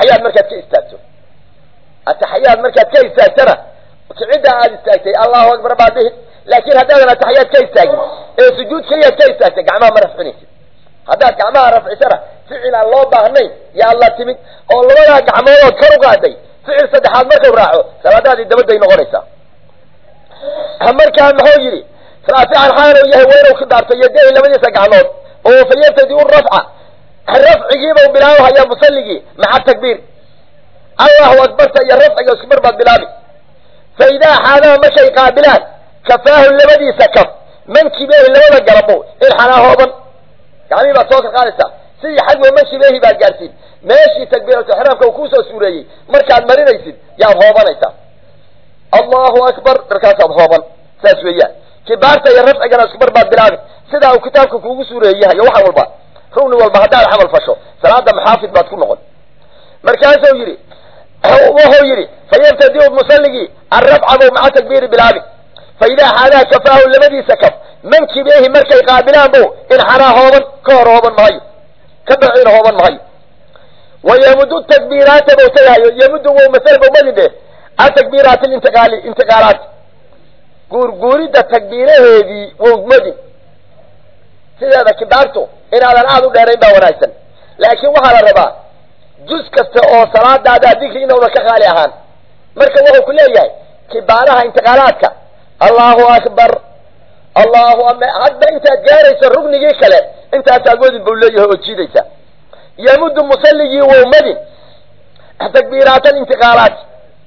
التحيات مركز كيستاجو التحيات مركز كيستاجنا كعدة عاد استاجتي الله أكبر بعده لكن هذا التحيات كيستاجي سجود كيستاجي جماعة مرفعني هذا جماعة رفع سرة فعل الله بهني يا الله تمد الله لا جماعة كرو قادي فعل صدحات مركز راعو سلادة الدبل دين غريسة همر كان محوجري رافع الحال وياه وين وخدارته يديه لما يسقعنون وفليبتدي الرفعة الرفع يجيبه بلاوها يا مصلي مع التكبير الله أكبر يا الرفع يكبر بعد بلابي فإذا حالا مشي قابلان كفاه اللبدي سكف من كبير اللبدي قربوه الحنا هوبا يعني بطوك القالسة سي حق ومشي به بالجالسين ماشي تكبيرة الحرام كوكوسة سورية مركز مرينة يسيد يا هوبا نيسا الله أكبر ركاسة هوبا ساسوية كبارته يا الرفع جنا يكبر بعد بلابي سيدا وكتابك كوكوسة سورية يوحى والبا روني والبهداء الحمل فشو صلاة محافظ ما تكون نقول مركزه يري وهو يري فيبتدئ المصلي الرفع مع تكبير بلابي فإذا حالا كفاه الذي سكف من كبيه مركز قابلان بو إن حنا هوبا كور هوبا مهي كبعين هوبا مهي ويمد التكبيرات بوتيها يمد مثل بمجده التكبيرات الانتقالات قوريد التكبيره هذه ومجد سيدا كبارته إن هذا العادو دارين باونايسا لكن وحال الربا جزء كسته صلاة دادا ذكر إنه لك غالي أهان مركز وهو كله ياي كبارها انتقالاتك الله أكبر الله أكبر حتى انت جاريس الركن يكله انت تقول بوليه وتشيديسا يمد المصلي ومدن تكبيرات الانتقالات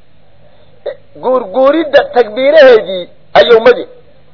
قوريد تكبيره هذه أي مدن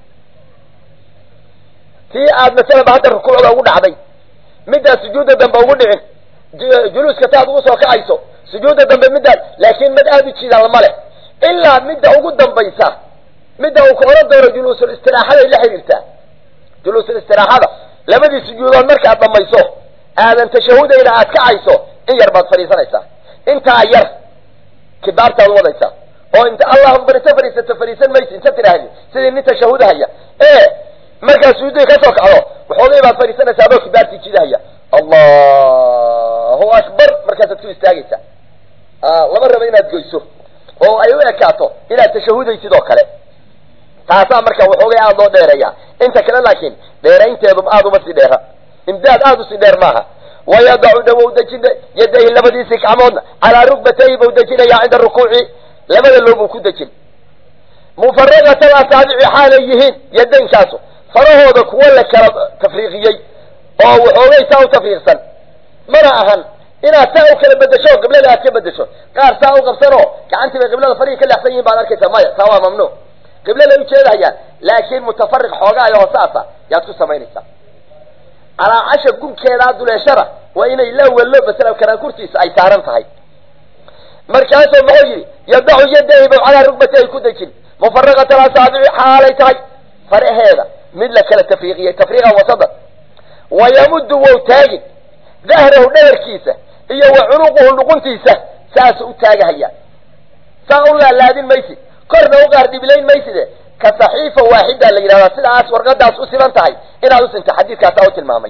في عاد مثلا بعد الركوع لو نعبي مدى سجود الدم بوجودين جلوس كتاب وصل كعيسو سجود الدم مدى لكن مدى هذه شيء على الملك إلا مدى وجود دم بيسا مدى وكورد دور جلوس الاستراحة اللي حيرته جلوس الاستراحة لما دي سجود المركع دم بيسو هذا انت شهود إلى عاد كعيسو إن يربط فريسان إيسا انت عير كبارت الوضع إيسا وانت الله أكبر تفريسان ميس انت ترهلي سيدي ان انت شهود هيا ايه مركز سجودي كسوك على وحوضي بعد فريسان سابوك كبارتي كده هيا الله أكبر مركز تكتب استاجيسا لمرة بينا تقيسه oo ay u ekaato ila tashahudey sidoo kale taasa marka wuxuu aad loo dheereeyaa inta kale laakiin dheereynteedu aad uma sii dheera imdaad aad u sii dheer maaha wayadau dawu dajin yaday labadiisi gacmoodna ala rukbatay buu dajinaya inda rukuuci labada loobu ku dajin mufarragata asaabi'i xaalayihin yadan kaaso farahooda kuwa la kala tafriiqiyay oo wuxuu taa tafriiqsan mana ahan inaad saa u kala bedesho qiblada aad ka bedesho qaar saa u qabsano gacantiba qiblada fariiq ka leexsan yihiin baad arkaysaa maya saa waa mamnuuc qiblada u jeedayaan laakiin mutafarriq xoogaa iyo hoosaasa yaad ku samaynaysaa ala casha gubkeeda duleeshara waa inay la walo basala kana kurtiisa ay saaran tahay markaasoo maxuu yiri yadacu yadayhi ala rukbatay ku dajin mufarraqata asaabi'i xaalay tahay faraheeda mid la kala tafriiqiyay tafriiqa wasada wayamuddu wawtaagin ظهره دهر كيسة إيه وعنقه اللقنتيسة ساسو تاجهيا سأقول لازم ميسي قرن وقهر دي بلين ميسي ده كصحيفة واحدة اللي راسل عاس ورقد عاس أسلم تاعي إن عاس أنت حديث كاساوت المامي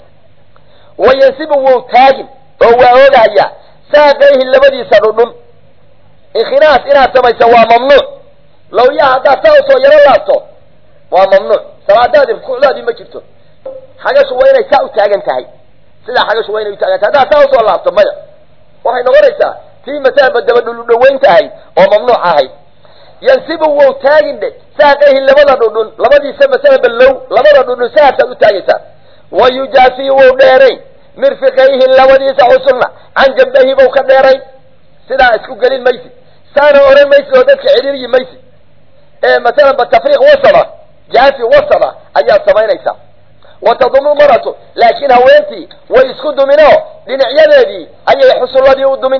وينسبه وتاجم هو هيا ساقيه اللي بدي سرنم الخناس إنها سمي سوا ممنوع لو يا هذا ساوسو يرى الله وممنوع سواء ده بكل هذه ما جبته حاجة شوية يساو تاجن تاعي سلا حاجة شوية يتاجن هذا ساوسو الله طبعا وهي نوريسا في مثال بدل دوين تاعي وممنوع هاي ينسبه وتاجن ده ساقيه اللي بدي سمى سبب اللو لبدا ساسا تاجسا ويجافي وديرين مرفقيه اللي بدي سعسلنا عن جنبه بوكديرين سلا اسكو قليل ميسي سانا اورين ميسي ودك عريري ميسي مثلا بالتفريق وصله جافي وصله ايا سمينيسا وتضم مرته لكن هوينتي ويسكد منه لنعيادي اي يحصل ودي ودمن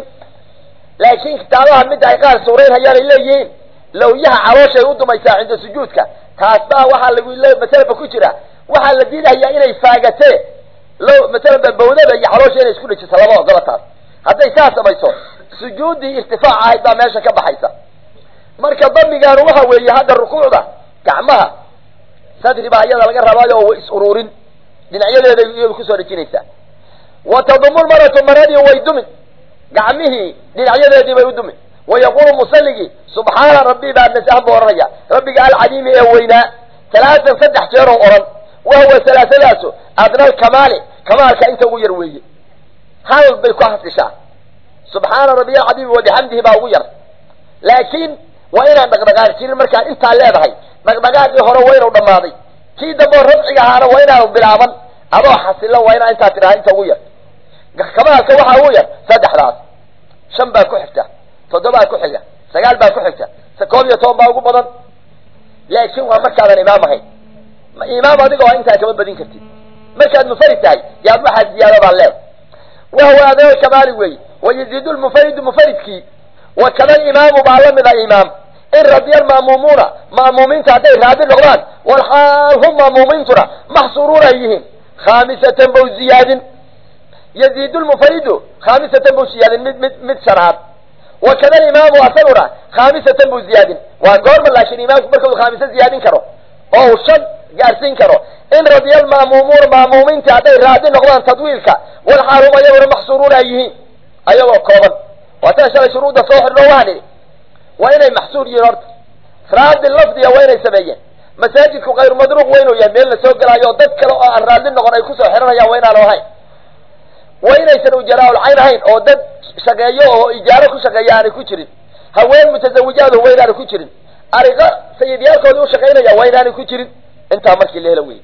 لكن كتابها مد اي قال سورين هيان الليين لو يها عروشه يودميسا عند سجودك تاسبا waxa lagu leeyahay mesela ku jira waxa la diidayaa inay faagate loo mesela bawdada iyo caloosha inay isku dhajiso laba ogolataas haday saas samayso sujuudi irtifaac ahayd baa meesha ka baxaysa marka damigaan waxa weeye hada rukuucda gacmaha sadri baa iyada laga rabaayo oo is ururin dhinacyadeeda iyo ku soo dhajinaysa wa tadumul maratu maradi way dumin قعمه للعيادة بيودمي ويقول مصلي سبحان ربي بعد نسحب ورنيا ربي قال عديم وينا 3 صدح جيره أورن وهو ثلاثة أدنى الكمال كمالك أنت ويروي هل بالكهف لشاه سبحان ربي العظيم وبحمده باوير لكن وإن نقدقار كير مركان انت على هاي نقدقار هو وين ودماضي كي دبر ربعي هذا وين بلعبا أبو حسن له وين انت ترى انت وير كمالك وحا وير صدح راس شنبا كحته تضبا كحله سقال با كحته سكوب يتوب باو بدن لكن ومركان الإمام هاي إمام هذا وين انت كمان بدين كرتي مركان مفرد هاي يا ابو حد يا رب الله وهو هذا الكمال وي ويزيد المفرد مفردك وكذا الإمام بعلم الإمام إن رضي المأمومون مأمومين تعطيه هذا النقران والحال هم مأمومين ترى محصورون أيهم 5 بوزياد يزيد المفرد 5 بوزياد مد شراب وكذا الإمام أصلنا 5 بوزياد وقال من لكن الإمام بركض 5 زياد كرو أو شن جالسين كرو إن رضي المأمومون مأمومين تعطيه هذا النقران تطويلك والحال هم أيهم محصورون أيهم أيوة كومن وتشرى شروط صوح الرواني وين محصور يرد فراد اللفظ وين يسميه مساجدك غير مدروق وينه يميل سوق لا يودك لو ان راد نقون اي كسو خيرنا وين لو هاي وين يسنو جراء العين هين او دد شقيو او اجاره ku shaqeeyaan ku jirin haween mutazawijaad oo weynaan ku jirin ariga sayidiyalkoodu u shaqeynaya weynaan ku jirin inta markii leela weey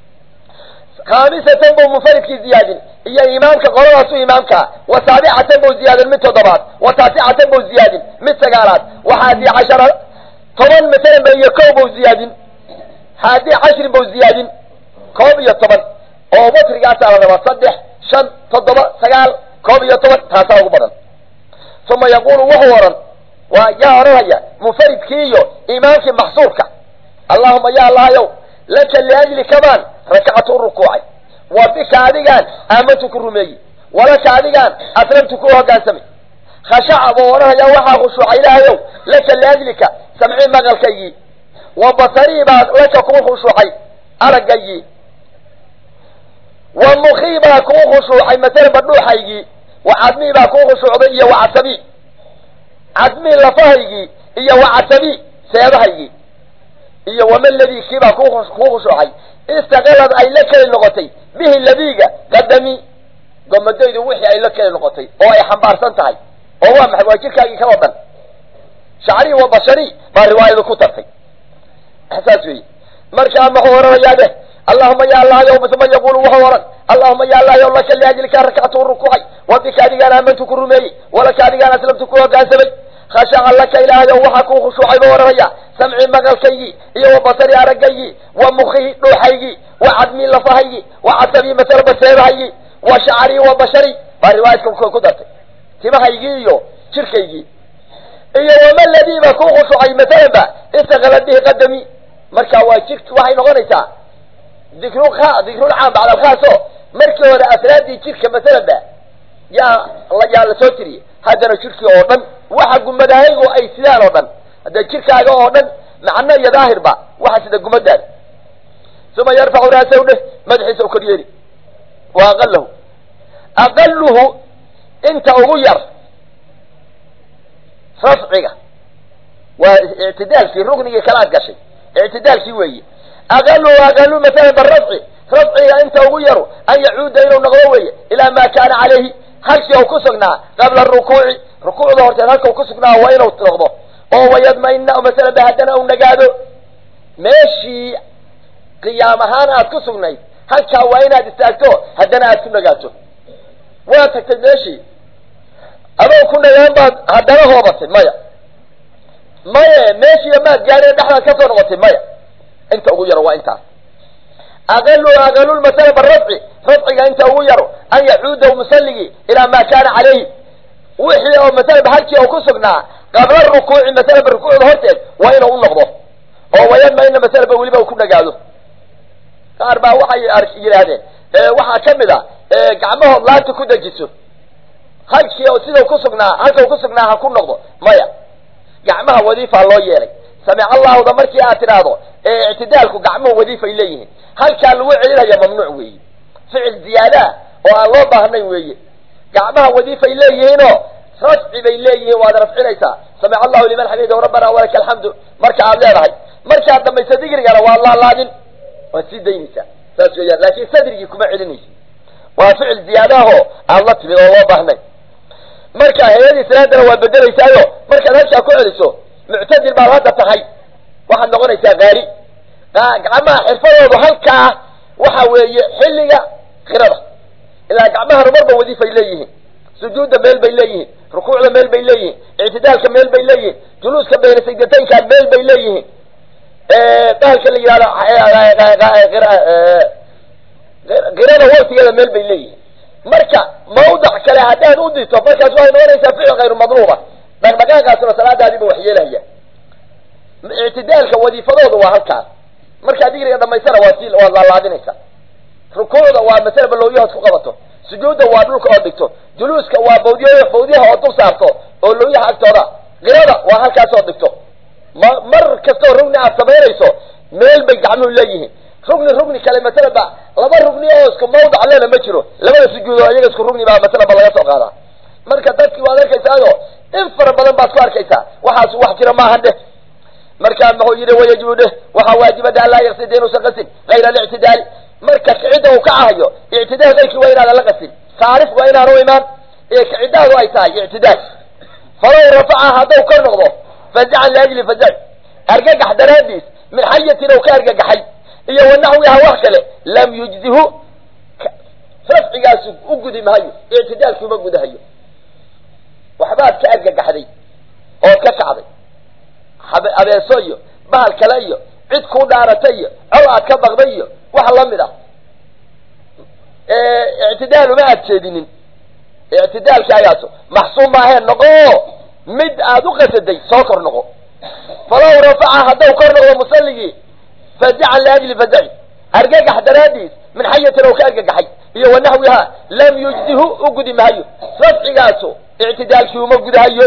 5 بمفرد زيادة هي إمامك قرارات إمامك و7 بزيادة من تضبات و9 بزيادة من سجارات و11 طبعا مثلا بيكوب زيادة 11 بزيادة كوبية طبعا أو مترجات على ما صدح شن تضبط سجال كوبية طبعا تاسعه بدن ثم يقول وهو ويا رأي مفرد كيو إمامك محصورك اللهم يا الله يو لك لأجل كمان ركعة الركوع وبك عديقان آمنتك الرمي ولك عديقان أسلمتك وقاسمي خشع بورها يا وحا خشوع إلهي لك لأجلك سمعي مغلقي وبصري لك كون خشوعي أرقي ومخيبا كون خشوعي مثلا بدوحي وعدمي با كون خشوعي وعسبي عدمي لفهي وعسبي سيبهي ومن الذي كيبا كون خشوعي استغلت أي لك النقطي به الذي قدمي قمديد وحي أي لك النقطي أو أي حنبار سنتهي هو محواجيك أي كوابا شعري وبشري ما رواية الكتب أحساسي مركا محور رياده اللهم يا الله يوم ثم يقول وهو اللهم يا الله يوم لك اللي أجلك ركعة الركوع وبك أدي أنا أمنتك الرمي ولك أدي أنا أسلمتك وقاسمي خشع لك إله يوم وحكو خشوعي بوريا سمعي مغلقي وبصري أرقي ومخي روحي وعدمي لفهي وعصبي مثل بسيرهي وشعري وبشري فروايتكم كدرت كما هيجيو شركيجي وما الذي بكون خشوعي مثلا استغلت به قدمي مركا واجكت وحي نغنيتا ذكرو العام بعد الخاصو مركا ولا أفرادي شركة مثلا يا الله يا لسوتري هذا شركة أوردن waxa gumadaaygu ay sidaan oo dhan hada jirkaaga oo dhan macna iyo daahir ba waxa sida gumadaan suma yarfa'u ra'sahu madxiisa u koriyay wa aqalluhu inta ugu yar rafciga wa i'tidaalki rugniga kala gashay i'tidaalki weeye aqallu mesela barrafci rafciga inta ugu yar ay yacuuda inuu noqdo weeye ila ma kaana alayhi halkii uu ku sugnaa qabla rukuuci ركوع ظهرت هلك وكسكنا وين وتغضب أو ويضمئن مثلا بهدنا أو نجاده ماشي قيام هانا كسكنا هلك وين هتستأكتو هدنا أتكون نجاته واتكتب ماشي أبو كنا ينبض هدنا هو بس مايا ماشي لما جاري نحن كثر وقت مايا أنت أغير وأنت أقل المسألة بالرفع رفعك أنت أغير أن يعود مسلقي إلى ما كان عليه وحي أو مثلا بحالك أو كسبنا قبل الركوع مثلا بالركوع ظهرت وين أقول نقضه أو وين إن مثلا بقولي بكون قاعده أربعة وحي أرشيل هذا وحى كمدا قعمه لا تكون جسوا هالك أو سيد أو كسبنا هالك أو كسبنا هكون نقضه مايا قعمها وظيفة الله يلي سمع الله وضمرك اعتراضه اعتدالك قعمه وظيفة إليه هالك الوعي لها ممنوع وي فعل زيادة والله بهنا وي قعمها وظيفة إليه هنا rafci bay leeyihiin waad rafcinaysaa samica allahu liman xamidahu rabbana walaka alxamdu marka aad leedahay markaad dhamaysa digrigana waad laalaadin waad sii daynaysaa saas weeyaan laakiin sadrigii kuma celinaysa waa ficil ziyaadaho aan la timid oo loo baahnay marka hayadii salaadana waa bedelaysaayo markaad halkaa ku celiso muctadil baad hadda tahay waxaad noqonaysaa gaari gacmaha xirfadoodu halkaa waxa weeye xilliga qirada ilaa gacmahana marba wadiifay leeyihiin sujuudda meel bay leeyihiin rukuucda meel bay leeyihiin ictidaalka meel bay leeyihiin juluuska bayna sajdataynka meel bay leeyihiin bahalka la yihahdo qirada waqtigeeda meel bay leeyihiin marka mawdac kale haddaad u dito markaas waxay noqonaysaa ficil hayru madluuba dhaqdhaqaaqaasuna salaadaadiiba waxyeelahaya ictidaalka wadiifadooda waa halkaas markaad digriga dhamaysana waad laalaadinaysaa rukuucda waa masale balowyahood ku qabato sujuudda waa dhulka oo dhigto juluuska waa bawdyaha oo dul saarto oo lowyaha agtooda qirada waa halkaas oo dhigto mar kastoo rugni aad samaynayso meel bay gacmuhu leeyihiin rugni kale masalaba laba rugni oo isku mawdac lena ma jiro labada sujuud oo iyaga isku rugni baa masalaba laga soo qaadaa marka dadkii waad arkaysaayo in fara badan baad ku arkaysaa waxaas wax jira maahan dheh markaa muxuu yidhi wayajibu dheh waxaa waajibada an laa yaqsida inuusan qasin hayra alictidaali marka kicidda uu ka cahayo ictidaal qayrkii waa inaadan la qasin saarif waa inaanu imaan ee kiciddaadu ay tahay ictidaal falow rafaca hadduu kor noqdo fazacan liajli fazac argagax daraadiis min xayatin ou ka argagaxay iyo wanaxwiha wax kale lam yujzihu rafcigaasu u gudi mahayo ictidaalki uma gudahayo waxbaad ka argagaxday ood ka kacday abeeso iyo bahal kale iyo cid kuu dhaaratay iyo col aad ka baqday iyo wax lamid ah ictidaal uma aad jeedinin ictidaalkaagaasu maxsuum maaheen noqo mid aad u qasaday soo kor noqo falow rafaca haddau kor noqdo musalligii fazacan liajli fazaci argagax daraadiis min xayatin oo ka argagaxay iyo wanaxwiha lam yujzihu u gudi mahayo rafcigaasu ictidaalkii uma gudahayo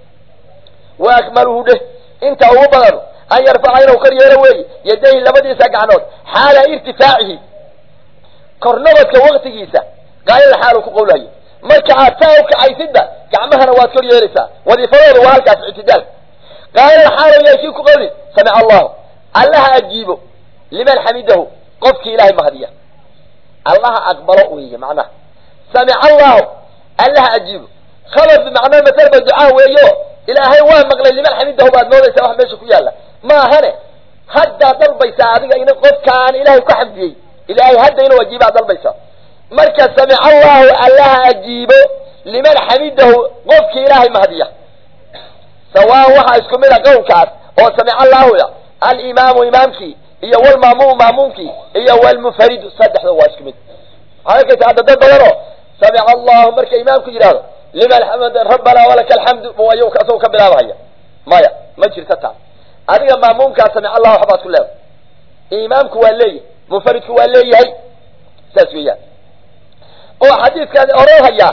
wa akmaluhu dheh inta ugu badan an yarfaca inuu kor yeelo weeye yadayhi labadiisa gacnood xaala irtifaacihi kornabadka waqtigiisa gaayada xaalu ku qowlahayo marka aad saa u kacaysidba gacmahana waad kor yeelaysaa wadiifadooda waa halkaas ictidaal gaayada xaalu yahay kii ku qowli samica allahu allaha ajiibo liman xamidahu qofkii ilaahay mahadiya allaha aqbalo weeye macnaha samica allahu allaha ajiibo khabar bimacnaa masalba ducaa weeyo ilaahay waa maqlay liman xamidahu baad moodaysaa wax meesha ku yaalla maahane haddaad dalbaysaa adiga in qofkaan ilaahay ku xamdiyey ilaahay hadda inuu ajiibaad dalbaysaa marka samica allahu allaha ajiibo liman xamidahu qofkii ilaahay mahadiya sawaan waxaa isku mid a qowlkaas oo samica allahu alimaamu imaamkii iyo walmaamumu maamuumkii iyo walmunfaridu saddexda waa isku mid waxaad arkaysa hadda dad badanoo samica allahu marka imaamku yidhahdo liman xamd rabbana walaka alxamdu ayuu asagoo ka bilaabahaya maya ma jirta taas adiga maamuumkaa samica allah waxbaad ku leedahay imaamku waa leeyahay munfaridku waa leeyahay saas weeyaan oo xadiidkaasi oranhayaa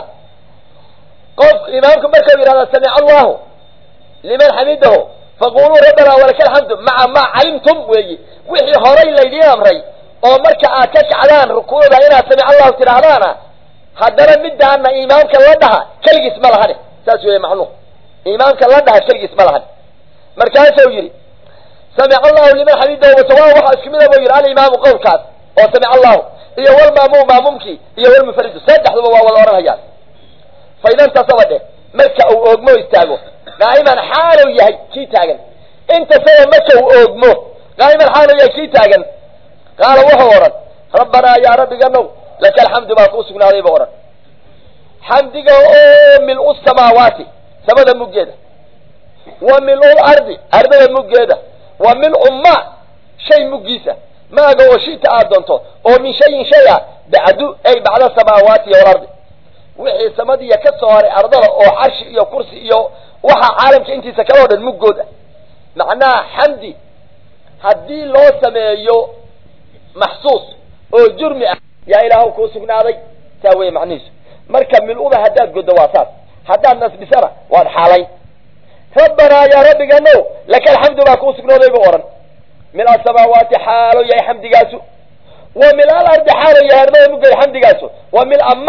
qof imaamku markau yidhahda samica allahu liman xamidahu faquluu rabbana walaka alxamdu maca maa calimtum weeye wixii horay laydiin amray oo marka aad ka kacdaan rukuucda inaad samica allahu tidhaahdaana haddana midaana imaamka la dhaha keligiis ma lahane saas weeye macnuhu imaamka la dhaha keligiis ma lahane markaasuu yidhi samica allahu liman xamidahu wasawa waxaa isku mida buu yidhi alimaamu qowlkaas oo samica allahu iyo walmaamuum maamumkii iyo walmunfaridu saddexduba waa wada odhanhayaan faynantasaba dheh marka uu oogmo istaago qaa'iman xaalow yahay kii taagan intasaba marka uu oogmo qaa'iman xaalow yahay kii taagan qaala wuxuu odhan rabbanaa yaa rabbiganow laka alxamdu baa kuu sugnaaday buu odhan xamdiga oo mil-u samaawaati samada muggeeda wa mil-ul ardi ardada muggeeda wa mil-u ma shay muggiisa maaga oo shita aad doonto oo min shayin shay a bacdu ay bacda samaawaati iyo walardi wixii samadiya ka soo haray ardada oo carshi iyo kursi iyo waxaa caalamka intiisa kale o dhan muggood ah macnaha xamdi haddii loo sameeyo maxsuus oo jurmi ah yaa ilaahu kuu sugnaaday saa weye macnihiisu marka mil-uda haddaad goddo waa saas haddaad nasbisana waad xaalayn rabbanaa yaa rabbiganow laka alxamdu baa kuu sugnooday buu odhan mil asamaawaati xaalo yahay xamdigaasu wa mil al ardi xaalo yahay ardada muggeeda xamdigaasu wa mil ama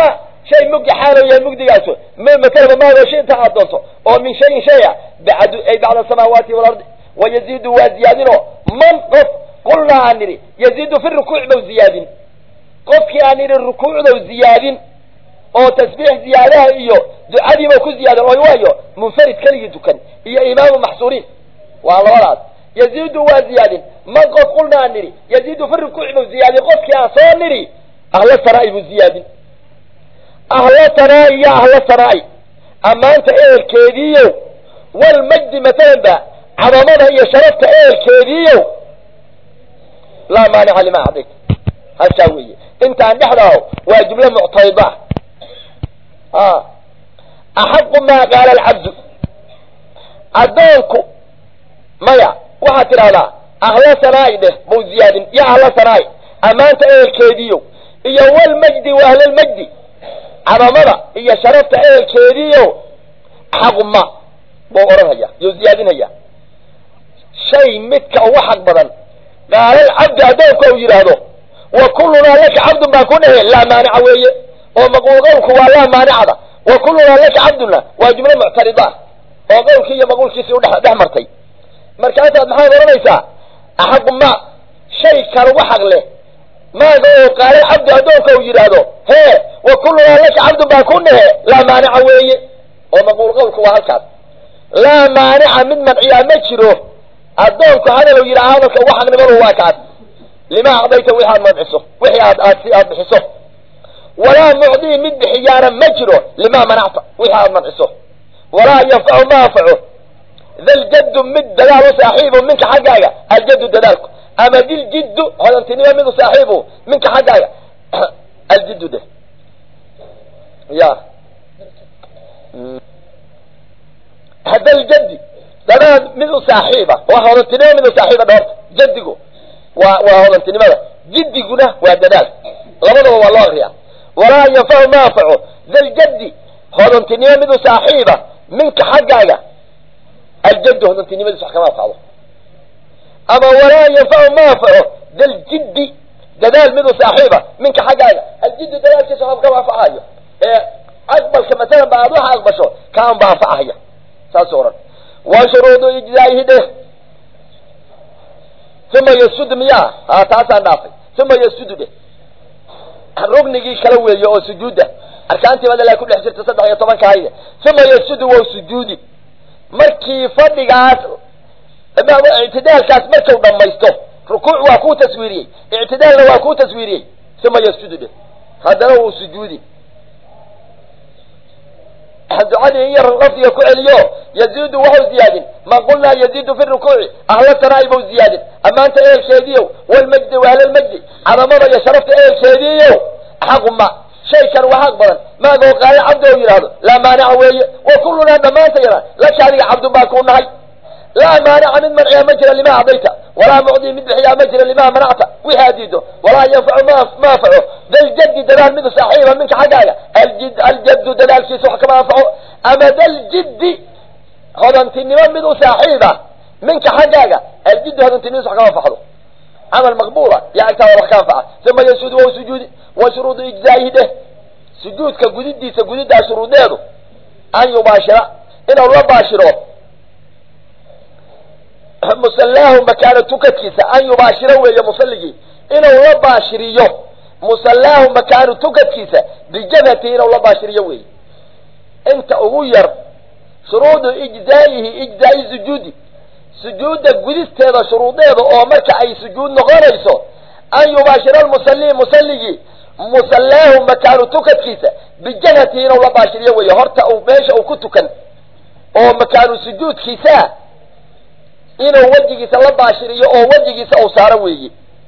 شيء مجد حاله يا مجد جالسه مثلا ما هو شيء تعدلته أو من شيء بعد أي بعد السماوات والأرض ويزيد وزيادنه من قف قلنا عنه يزيد في الركوع وزياد قف يعني الركوع وزياد أو تسبيح زيادة إيوه دعاء ما كل زيادة أيوه منفرد كلي دكان هي إمام محصورين والله يزيد وزياد من قف قلنا عنه يزيد في الركوع وزياد قف يا صانري أهل السرائي وزياد أهل السرائي يا أهل السرائي أما أنت إيه الكيديو والمجد مثلا با عظمنا هي شرفت إيه الكيديو لا مانع لما أعطيك هالشاوية أنت عن نحره وجملة معطيبة أحق ما قال العبد أدونكو مايا وحتر هذا أهل السرائي ده مو زياد يا أهل السرائي أما أنت إيه الكيديو هي والمجد وأهل المجد عظمنا هي شرفت إيه الكيديو حق ما بورها هي يزيادين هي شيء متك أو حق بدن قال العبد أدوك أو يراده وكلنا لك عبد ما كونه لا مانع ويه ومقول قولك ولا مانع هذا وكلنا لك عبدنا وجملة معترضة وقولك هي مقول كيسي وده مرتي مركاتها محاضرة ليسا أحق ما شيء كان وحق له ما قال العبد أدوك أو يراده هي وكلنا لك عبد ما كونه لا مانع ويه ومقول قولك وهالكاد لا مانع من منعيا مجره أدونك هذا لو يرعانك وحق نمر واكاد لما أعطيت وحاد مبحثه وحاد بحثه ولا معطي من بحيانا مجره لما منعت وحاد مبحثه ولا ينفع ما فعه ذا الجد من دلال صاحبه منك حقايا الجد دلالك أما ذي الجد هذا انتنيه منه صاحبه منك حقايا الجد ده يا هذا الجد دلال منه صاحبه وهذا انتنيه منه صاحبه دارت جدقه وهذا انتنيه ماذا جدقنا ودلال غمضه والله ريا ولا ينفع ما فعه ذا الجد هذا انتنيه منه صاحبه منك حقايا الجد هذا انتنيه منه صاحبه ما فعله أما ولا ينفع ما فعه ذا الجد دلال منه صاحبه منك حقايا الجد دلال كسحب كما فعله أقبل كمثلا بعضها أقبشه كان بانفعه هي ساسورا وشروط إجزائه ده ثم يسجد مياه تاسع نافي ثم يسجد به الركن كلوي يو سجوده أركانتي بدل يكون حسر تصدق يا طبعا كهيدا ثم يسجد وسجود مركي فدقات اما اعتدال كاس مركو دميستو ركوع واكو تسويري اعتدال واكو تسويري ثم يسجد به هذا هو سجودي الدعاء هي الرفض يكون اليوم يزيد وهو زياد ما قلنا يزيد في الركوع أهل الترائب وزياد أما أنت إيه الشيديو والمجد وأهل المجد على مضى يشرفت إيه الشيديو حق ما شيء كان وحق بدن ما قال عبده يراد لا مانع ويه وكلنا ما تيرى لا شاري عبد ما كون هاي لا مانع من منع مجرى لما أعطيته ولا معطي من بحيا مجرى لما منعته وهاديده ولا ينفع ما فعه ذا الجد دلال من صاحبه منك حقايا الجد دلال في سوحك ما فعه أما ذا الجد هذا انتني من صاحبه منك حقايا الجد هذا انتني سوحك ما فعله عمل مقبولة يعني ترى كان فعل ثم يسجد وسجود وشروط إجزائه ده سجود كجديد دي سجود ده شروطه أن يباشر إن الله باشره مسلاه مكان تكتكيسا أن يباشره ويا مصلي إنه الله باشريه مسلاه مكان تكتكيسا بجنته إنه الله باشريه وي أنت أغير شروط إجزائه سجودي سجود قدست هذا شروطه أو مركع أي سجود نغريسه أن يباشر المصلي مسلاه مكان تكتكيسا بجنته إنه الله باشريه وي هرت أو ماشي أو كتكن أو مكان سجود كيسا inuu wajigiisa la baashiriyo oo wajigiisa uu saaro weeye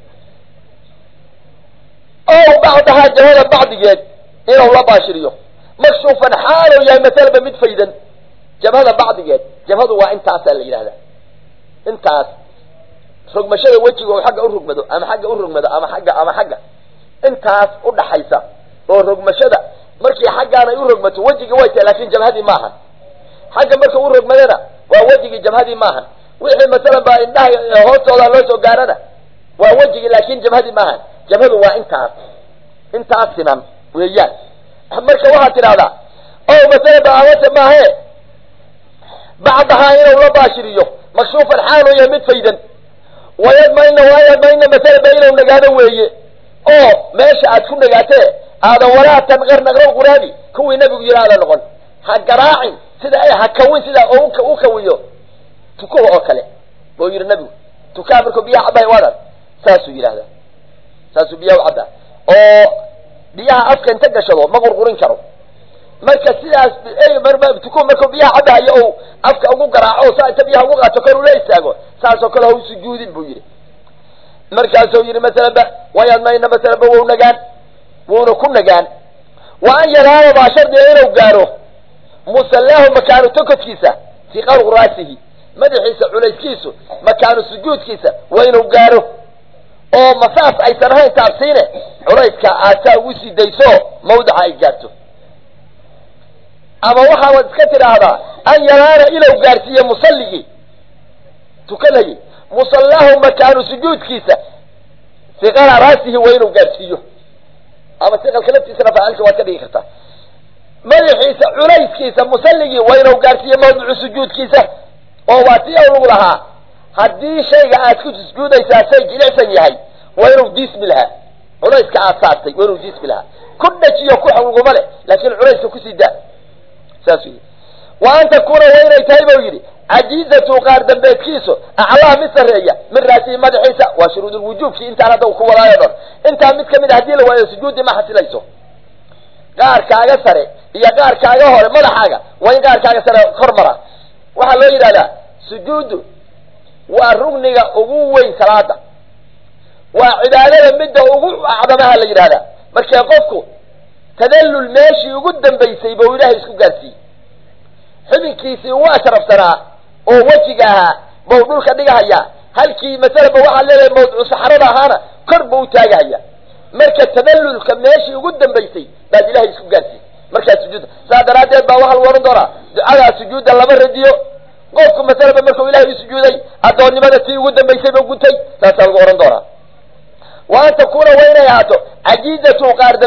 oo bacdaha jahada bacdigeed inuu la baashiriyo makshuufan xaalo yahay masalba mid faydan jabhada bacdigeed jabhadu waa intaas la yiraahdaa intaas rugmashada wajiga oo xagga u rugmado ama xagga u rugmado ama xagga intaas u dhaxaysa oo rugmashada markii xaggaana u rugmato wajiga way tahay laakiin jabhadii maahan xagga markuu u rugmadana waa wajigi jabhadii maahan wixii مثلا baa indhaha hoostooda loo soo gaarana waa wajiga laakiin jabhadii maahan jabhadu waa intaas sinan weeyaan marka waxaa tidhahdaa oo masala baawata maahe bacdahaa inuu la baashiriyo makshuufan xaal oo yahay mid faydan wayadmaina masala inuu nagaado weeye oo meesha aad ku nagaatee aadan walaa tanqar naqro quraadi kuwii nabigu yidhi aadan noqon ha garaacin sida ay ha kawin sida u kawiyo tukuha oo kale buu yidhi nabigu tukaa markuu biyaha cabbahay waadan saasuu yidhahdaa saasuu biyaha u cabbaa oo biyaha afka inta gashado ma qurqurin karo marka sidaas tukuhu markuu biyaha cabbahayo ou afka ugu garaaco saa inta biyaha ugu qaato kor ula istaago saasoo kale ha u sujuudin buu yidhi markaasuu yidhi masalaba wayadmayna masalaba wou nagaan wuuna ku nagaan wa an yanaala baa shardiga inuu gaaro musallaahu makaanu tokodkiisa siqaru raasihi madaxiisa culayskiisu makaanu sujuudkiisa waa inuu gaaro oo masaas aysan ahayn taabsiine culayska aad saa ugu sii dayso mawdaca ay gaarto ama waxaad iska tidhaahdaa an yanaala inuu gaarsiiyo musalligii tukanayay musallaahu makaanu sujuudkiisa siqara raasihi waa inuu gaarsiiyo ama siqalka laftiisana faacilka waad ka dhigi kartaa madaxiisa culayskiisa musalligii waa inuu gaarsiiyo mawducu sujuudkiisa oo waa si lagu lahaa haddii shayga aad ku sujuudaysaa shay jilicsan yahay waa inuu diismi lahaa culayska aad saartay waa inuu diismi lahaa ku dhajiyo ku xawlguma leh laakiin culayska kusii daa saasuu yidhi wa an takuuna waa inay tahay buu yidhi cajiizatu qaar dambeedkiisu aclaa mid sarreeya min raasihi madaxiisa waa shuruudulwujuubkii intaan hadda ku wadaayo dhan intaa mid kamid a haddii la waayo sujuuddii ma xasilayso qaarkaaga sare iyo qaarkaaga hore madaxaaga waa in qaarkaaga sare kor mara waxaa loo yidhahdaa sujuuddu waa rugniga ugu weyn salaada waa cibaadada midda ugu acdamaha la yidhahdaa markee qofku tadallul meeshii ugu dambaysay buu ilaahay isku gaarsiiyey xubinkiisii ugu ashrafsanaa oo wejiga ahaa bau dhulka dhigahayaa halkii masalaba waxaa leedahay mawducu saxrada ahaana kor buu u taagahaya marka tadallulka meeshii ugu dambaysay baad ilaahay isku gaarsiiyey markaa sujuudda saa daraaddeed baa waxaa lagu ohan doonaa ducadaa sujuudda lama radiyo qofku masalaba markuu ilaahay u sujuuday addoonnimada tii ugu dambaysay ba gutay saasaa lagu ohan doonaa wa an takuuna waa inay ahaato cajiizatuhu qaar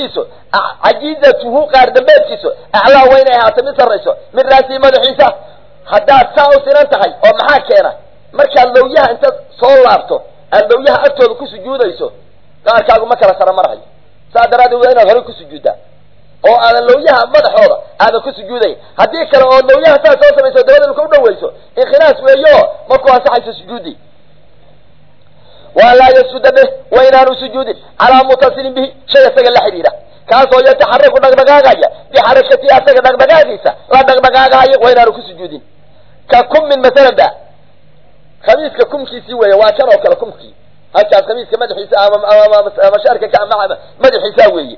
dambeedkiisu aclaa waa inay ahaato mid sarrayso min raasihi madaxiisa haddaad saa u sinan tahay oo maxaa keena markaad lawyaha intaad soo laabto aad lawyaha agtooda ku sujuudayso qaarkaagu ma kala sara marhayo saa daraaddeed waa inaad horey ku sujuuddaa oo aadan lawyaha madaxooda aadan ku sujuudayn haddii kale oo lawyaha saa soo samayso dabada dhulka u dhawayso inkhilaas weeyo markuu ansaxayso sujuudi waa laa yasjuda bih waa inaanu sujuudin calaa mutasilin bihi shay isaga la xidhiidha kaasoo yataxaraku dhaqdhaqaagaya bixarakatihi asaga dhaqdhaqaagiisa la dhaqdhaqaagaayo waa inaanu ku sujuudin ka kummin masalan ba khamiiska kumkiisii weeye waa kan oo kale kumkii halkaas khamiiska madaxiisa ama shaarka madaxiisa weeye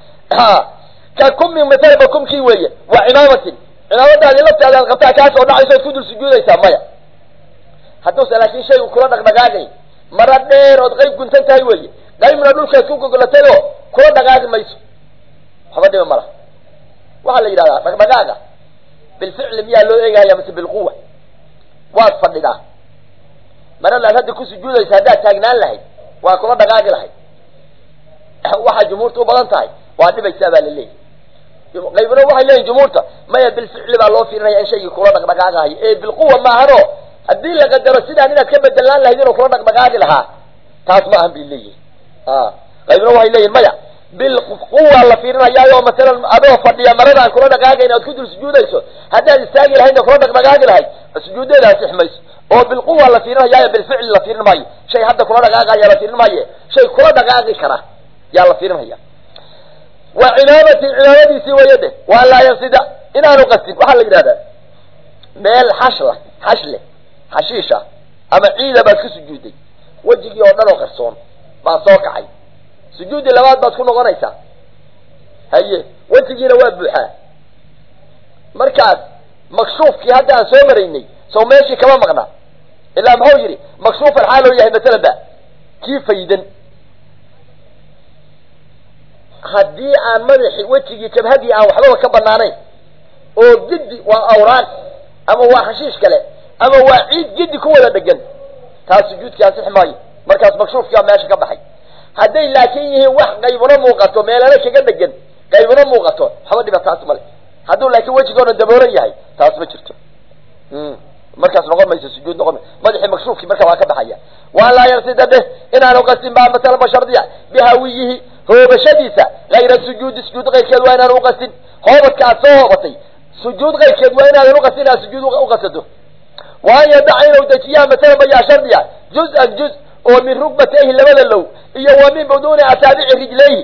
ka kummin masalan ba kumkii weeye waa cimaamatin cimaamadaadi laftaada aad qabtaa kaas oo dhacayso ood ku dul sujuudaysaa maya hadduusan laakiin shaygu kula dhaqdhaqaagayn mara dheer ood qayb guntan tahay weeye qaybna dhulkaad ku gogolatay oo kula dhaqaaqi mayso waxba dhima malaha waxaa la yidhahdaa dhaqdhaqaaga bilficli miyaa loo eegahaya mise bilquwa waad fadhidaa maradaad hadda ku sujuudaysa haddaad taagnaan lahayd waa kula dhaqaaqi lahayd waxaa jumhuurta u badan tahay waa dhibaysaa baa la leeyahy qaybna waxay leeyihin jumhuurta maya bilficli baa loo fiirinaya in shaygii kula dhaqdhaqaaqahayo ee bilquwa maahano haddii la qadaro sidaan inaad ka bedelaan lahayd inuu kula dhaqdhaqaaqi lahaa taas ma ahan bay leeyihin qaybna waxay leeyihin maya bilquwa la fiirinayaayo masalan adoo fadhiya maradaan kula dhaqaaqayn aad ku dul sujuudayso haddaad istaagi lahaydna kula dhaqdhaqaaqi lahayd sujuudeeda ansix mayso oo bilquwa la fiirinayaayo bilficli la fiirin maayo shay hadda kula dhaqaaqaya la fiirin maaye shay kula dhaqaaqi kara yaa la fiirinaya wa cimaamati cimaamadiisii wayade waa laa yansida inaanu qastin waxaa la yidhahdaa meel xashle xashiisha ama ciida baad ku sujuuday wejigii oo dhan oo qarsoon baa soo kacay sujuudi labaad baad ku noqonaysaa haye wejigiina waa buuxaa markaas makshuufkii hadda aan soo maraynay soo meeshii kama maqnaa ilaa muxuu yidhi makshuufan xaaloo yahay masalan ba kii faydan haddii aan madaxi wejigii jabhadii aan waxbaba ka banaanayn oo giddi waa awraaq ama waa xashiish kale ama waa ciid giddi ku wada dhegan taas sujuudkii ansixi maayo markaas makshuufkiaa meesha ka baxay hadday laakiin yihiin wax qaybuna muuqato meelana kaga dhegan qaybna muuqato haba dhibataas male hadduu laakiin wajigoona dabooran yahay taas ma jirto markaas noqon mayso sujuud noqon madaxii makshuufkii marka waa ka baxaya waa laa yaqsida bih inaanu qasin baa masala bashardiya bihawiyihi hoobashadiisa gayra sujuudi sujuud qayrkeed waa inaanu qasin hoobadka aad soo hoobatay sujuud qayrkeed waa inaadan uqasin inaad sujuud uqasado waan yadaca inuu dejiyaa masala bayaa shardiya juz-an juz oo min rugbatayhi labada low iyo wa min buduuni asaabici rijlayhi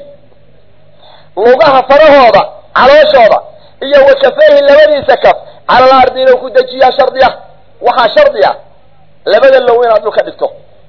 lugaha farahooda calooshooda iyo wa kafayhi labadiisa kaf cala alardi inuu ku dejiyaa shardiya waxaa shardiya labada low inaad dhulka dhigto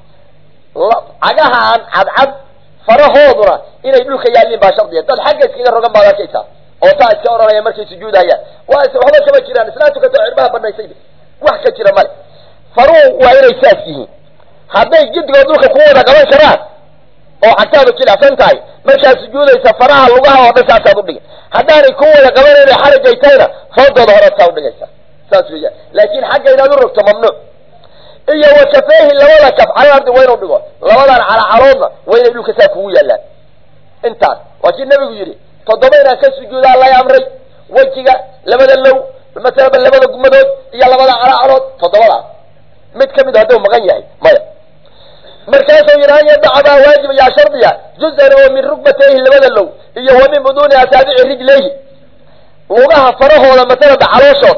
cagahaan cadcad farahooduna inay dhulka yaalliin baa shardiya dad xagga iskaga rogan baad arkaysaa oo taa iska oranaya markay sujuudayaan waa waxba kama jiraan isla tukato cirbaha banaysay wax ka jira male faruhu waa inay saas yihiin hadday jidgood dhulka ku wada qaban karaan oo cagtaadu jilicsan tahay markaad sujuudaysa faraha lugaha oo dhan saasaad udhigin haddaanay ku wada qabanayna xarajay tahayna foodooda horead saa udhigaysa saas weeyaan laakiin xagga inaad u rogto mamnuuc iyo wa kafeehi labada kaf cala ardi waa inuu dhigo labadan calacaloodna waa inay dhulka saa kugu yaallaan intaas waa kii nabigu yidhi 7 inaan ka sujuudaa lay amray wejiga labada low masalan labada gumadood iyo labada calacalood 7daas mid kamid hadduu maqan yahay maya markaasuu yidhi an yadacabaa waajib yaa shardiya juz-an oo min rugbatayhi labada low iyo wa min buduuni asaabici rijlayhi lugaha farahooda masalada calooshooda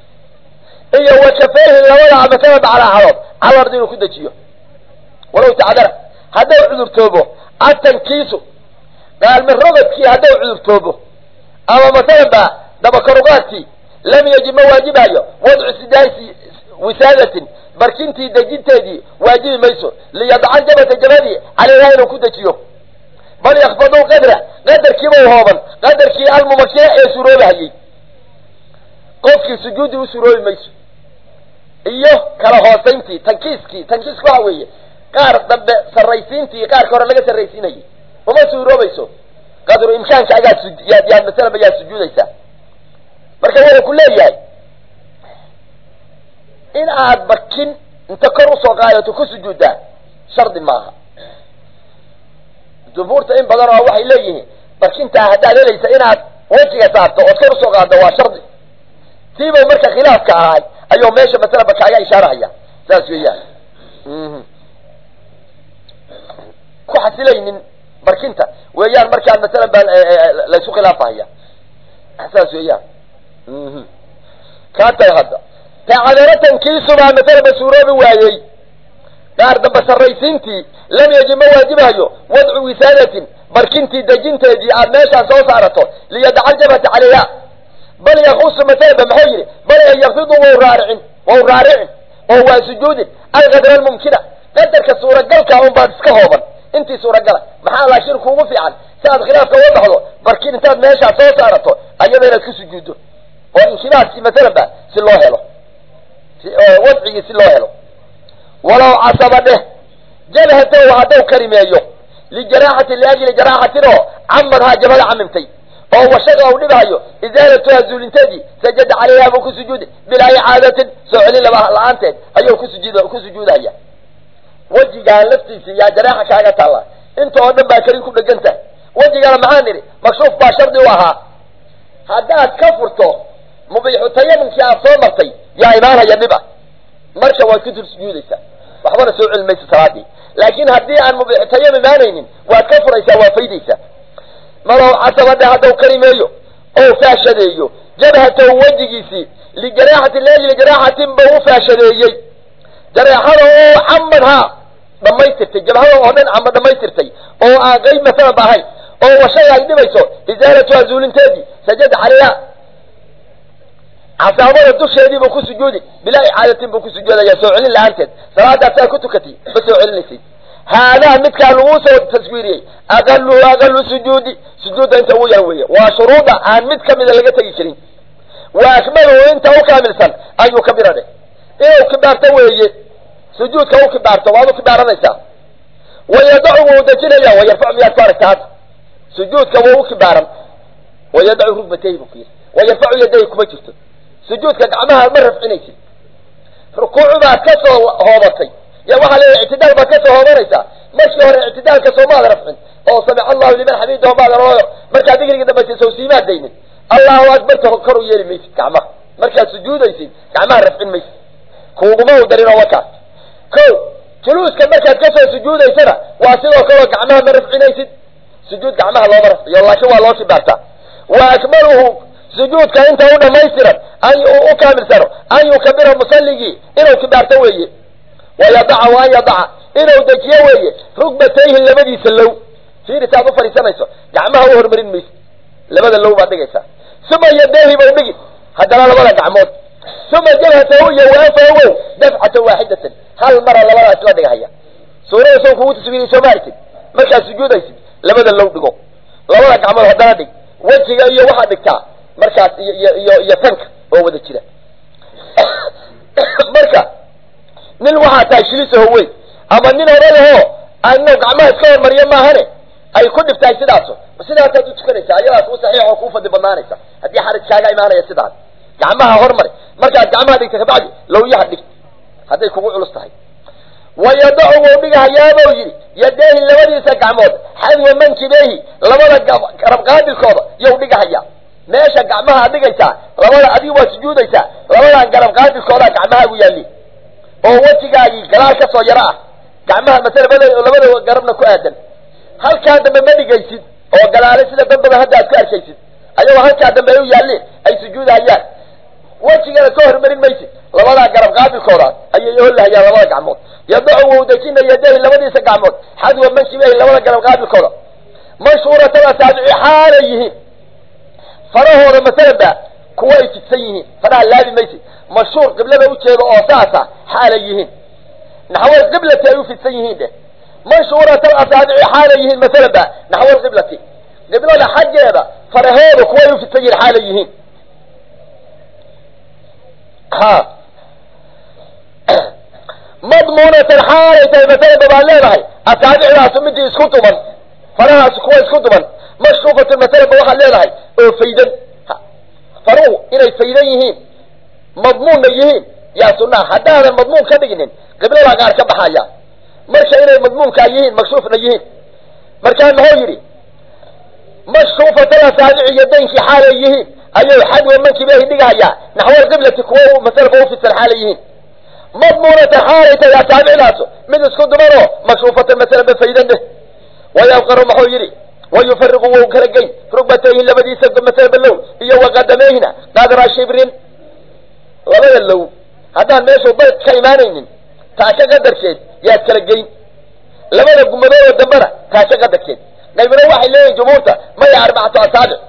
iyo wa kafayhi labada masalada calacalood cala ardi inuu ku dejiyo walow tacdara hadday cudurtoobo atankiisu gaalmi rogadkii hadday cudurtoobo ama masalan ba dabakarugaadkii lam yajib ma waajibayo wadcu sidaasi wisaadatin barkintii dejinteedii waajibi mayso liyadacan jabata jabadii calayha inuu ku dejiyo bal yakfaduu qadarkiiba u hooban qadarkii almumakina ee suroobahayey qofkii sujuudii u suroobi mayso iyo kala hoosayntii tankiisku waxa weeye qaar dambe sarraysiintii qaarka hore laga sarraysiinayay uma suuroobayso qadru imkaanka yaad masalan ba yaad sujuudaysaa marka wuxuu ku leeyahay in aad barkin inta kor usoo qaadato ku sujuuddaa shardi maaha jumhuurta in badan oo waxay leeyihiin barkintaa haddaad helaysa inaad wejiga saarto ood kor usoo qaaddo waa shardi tiiba marka khilaafka ahay ayuu meesha masalan ba kaaga ishaarahaya saas weeyaan ku xasilaynin barkinta weeyaan markaan masalan ba laysu khilaafahaya saas weeyaan kaatay hadda tacadaratankiisubaa masalan ba suuroobi waayey qaar damba sarraysiintii lam yajib ma waajibayo wadcu wisaadatin barkintii dejinteedii aad meeshaan soo saarato liyadacal jabhata calayha bal yakusu masalan ba maxuu yidhi bal yakfidu wau raaricin oo waa sujuudin alqadra almumkina qadarka suuragalka un baad iska hooban intii suuragala maxaa laakiin kuugu fiican si aad khilaafka uga baxdo barkin intaad meeshaa soo saarato ayada inaad ku sujuuddo oo inkibaadkii masalan ba si loo helo wadcigii si loo helo walow casaba dheh jabhatow hadduu karimeeyo lijaraaxati liajli jaraaxatin oo camadhaa jabhada camimtay oo washaga u dhibahayo isaalatuha zuulinteedii sajada calayha buu ku sujuudi bilaa icaadatin soo celin la-aanteed ayuu ku sujuudaya wejigaan laftiisa yaa jaraaxa kaaga taalla inta oo dhan baa karin ku dhegan tahay wejigana maxaa nidhi makshuuf baa shardi u ahaa haddaad ka furto mubiixu tayaminkii aad soo martay yaa imaanaya dhiba marka waad ku dul sujuudaysaa waxbana soo celi mayso salaadii laakiin haddii aan mubiixu tayamim imaanaynin waad ka furaysaa waa faydaysaa malow casabadhe haddau karimeeyo oo faashadeeyo jabhatow wejigiisii lijaraaxatin liajli jaraaxatin ba u faashadeeyey jareexada oo camadhaa dhamaystirtay jabhada oo dhan cama dhamaystirtay oo aan qayb masalan ba ahayn oo washaga ay dhibayso isaalatuha zuulinteedii sajada calayha casaabada dusheedii buu ku sujuudi bilaa icaadatin buu ku sujuudaya soo celin la-aanteed salaadaasaa ku tukatay ma soo celinaysid haadaa midkaa lagu soo taswiiriyey aqalu sujuudi sujuudda inta ugu yar weeye waa shuruuda aan mid kamida laga tegi jirin wa akmaluhu inta u kaamilsan ayuu kabira dheh inuu kibaarto weeye sujuudka u kibaarto waad u kibaaranaysaa wayadacu wuu dejinaya wayarfacu miyaad ku aragta hadda sujuudka wuu u kibaaran wayadacu rugbatayhi buu ku yiri wayarfacu yadayhi kuma jirto sujuudka gacmaha ma rafcinaysid rukuucu baad ka soo hoobatay يا وحل اعتدال بكته هوريسا ماشي هور اعتدال كسوما رفع او سمع الله لمن حميده ما له marka digriga dambe soo siimaad deeynin Allahu akbar tafakkaru yeeli meeysid gacmaha marka sujuudaysid gacmaha rafcin meeysid kuuguma u darino waka ko juluuska markaad ka soo sujuudaysana waa sidoo kale gacmaha ma rafcinaysid sujuud gacmaha loo rafciyo laakiin waa loo kibarta wa akmaluhu sujuudka inta u dhamaystiran ay u kaamilsano ay kabira musalligi inuu kibarta weeye ويضع إنه دجيه ويه ركبتيه لبديس اللو في رتابه فريسانيسو gacmaha u hormarin mees labada low baad dhigaysa suma yadahi baa dhigi hadana labada gacmood suma jabhatahu ya waafahu daf'atan waahidatan hal mara labada isla dhigaya suurada soo kugu tasbiirayso Soomaaliyeed marka sujuudaysid labada low dhigo labada gacmood hadana dhig wajiga iyo waxa dhigtaa markaas iyo tanka oo wada jira marka nin waxa taashiliso way ama nin horeeyo aynu gacmaha iska hormariyo maahane ay ku dhiftay sidaas aad u tukanaysa ayadaas u saxiix oo ku fadhi banaanaysa hadii xarid kaaga imaanaya sidaas gacmaha hormari marka gacmaha dhigta kabacdi low yaha dhig haday kugu culus tahay wayadahu dhiga hayaabo yiri yadeehi labadiisa gacmood xadwa mankibeehi labada garab qaadilkooda yow dhiga haya meesha gacmaha dhigaysa labada adiga waa sujuudaysa labada garab qaadilkooda gacmaha ugu yaali oo wajigaagi galaal ka soo yara gacmaha mas'alada labada garabna ku aadan halka dambe ma dhigaysid oo galaal sida dambe hadda aad ka arkaysid ayuu halka dambe u yaali ay sujuudayaan wajiga ka hormarin maysid labada garab qaadilkooda ayay yoolahayaan labada gacmood yaduu dajina yadeehi labadiisa gacmood xadwa manshibay labada garab qaadilkooda mashhuurata asaabi'i xaalayihiin farahooda mas'alada kuwa ay jidsan yihiin faraha laabi maysid mashhuur qiblada u jeedo oo saasa xaalayihiin naxwa qiblati ay u fidsan yihiin mashhuurata asaabi'i xaalayihiin mas'alada naxwa qiblati qiblada xajeeda farahooda kuwa ay u fidsan yihiin xaalayihiin ha مضمونة الحالة مثلا ببالغها أتابع لها سمدي اسكتبا فرها سكوة اسكتبا مشروفة المثلا بوحا لها فيدا فرو إلى فيديهين مضمون يهين يا سنة حتى هذا المضمون كدقنين قبل الله قال كبحايا مرشا إلى المضمون كايهين مكشوف نيهين مركان هويري مشروفة الأسابع يدين في حالة يهين أيها حد ومن كباه دقايا نحو القبلة كوه مثلا بوفي الحالة يهين مضمونة حالة الأسابع لاسو من اسكد مرو مشروفة مثلا بفيدنه ويوقر محويري ويفرق وكرقين ركبتيه لبدي سبب مثلا باللو هي وقدميهنا قادر الشبرين لبدا اللو هذا ماشو بيت كيمانين تاشا قدر شيء ياسكرقين لبدا قمدو والدمرة تاشا قدر شيء قيبنا واحد ليه جمهورته ما يعرف أسابع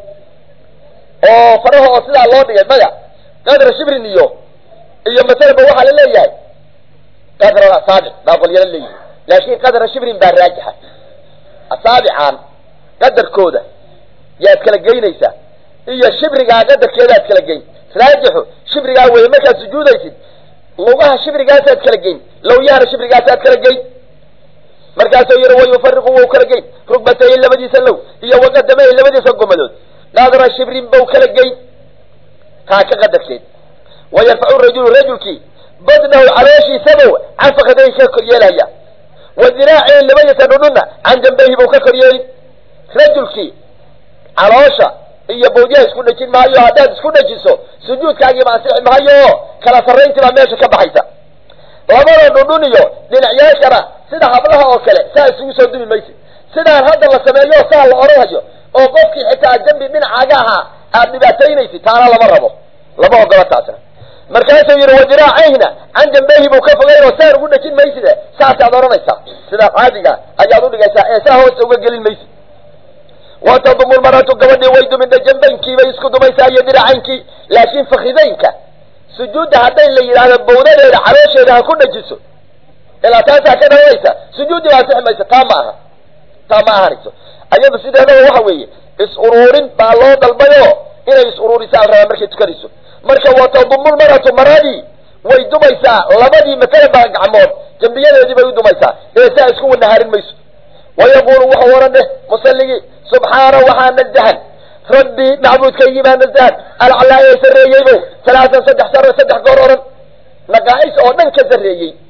فرهو أصلها الله دي المياه قادر الشبرين يو iyo مثلا waxa la leeyahay qadar al-asabi baqul yar leeyahay laakiin qadar shibrin baa raajixa asabi'an qadarkooda yaad kala geynaysa iyo shibriga qadarkeeda aad kala geyn raajixu shibriga way marka sujuudaysid lugaha shibrigaas aad kala geyn law yaar shibrigaas aad kala geyn markaas yar way farqu oo kala geyn rugbatay labadiisa law iyo waqadamay labadiisa gomadood qadar shibrin baa kala geyn ka qadarkeeda ويرفع الرجل رجلك بدنه على شيء سبو عن فخذيه كريالها والذراعي اللي يتنوننا عن جنبه بوككريال رجلك على شيء هي بوديها سكون جن مايو هذا سكون جنسو سجود كاجي مع سيح مايو كلا سرينت ما ماشي كبحيثا ومر النونيو للعيال كرا سيدا حبلها وكلا ساسو سودو ميسي سيدا هذا الله سمايو سهل أروهجو وقفك حتى جنب من عاقاها أبني باتينيسي تعالى لمربو لما وقلت تاسا markaas uu yiri wadiraacayna aan jambeehi buu ka fogeeyo saar ugu dhajin meysida saas aad oranaysa sida qaadiga ayaad u dhigaysaa ee saa hoos uga gelin meysid wa tadmul maratu gabadhi way dumin jambanki bay isku dumaysaa iyo diraacanki laakiin fakhidaynka sujuuda haday la yiraahdo bowdadeeda caloosheeda ha ku dhajiso ila taasa ka dhawaysa sujuudi waa saxmaysa tamaaha ayada sideeda waxa weeye is ururin baa loo dalbayo inay is ururisaa raba markay tukariso marka waa tadmul maratu maradi way dumaysaa labadii مثلا baa gacmood jambiyadeedii bay u dumaysaa ee saa isku wanaharin mayso ويقول وهو ورده مصلي سبحانه وحان نزهن ربي معبود كيما نزهن العلا يسرييبو ثلاثا صدح قرورا نقائس او ننك سريي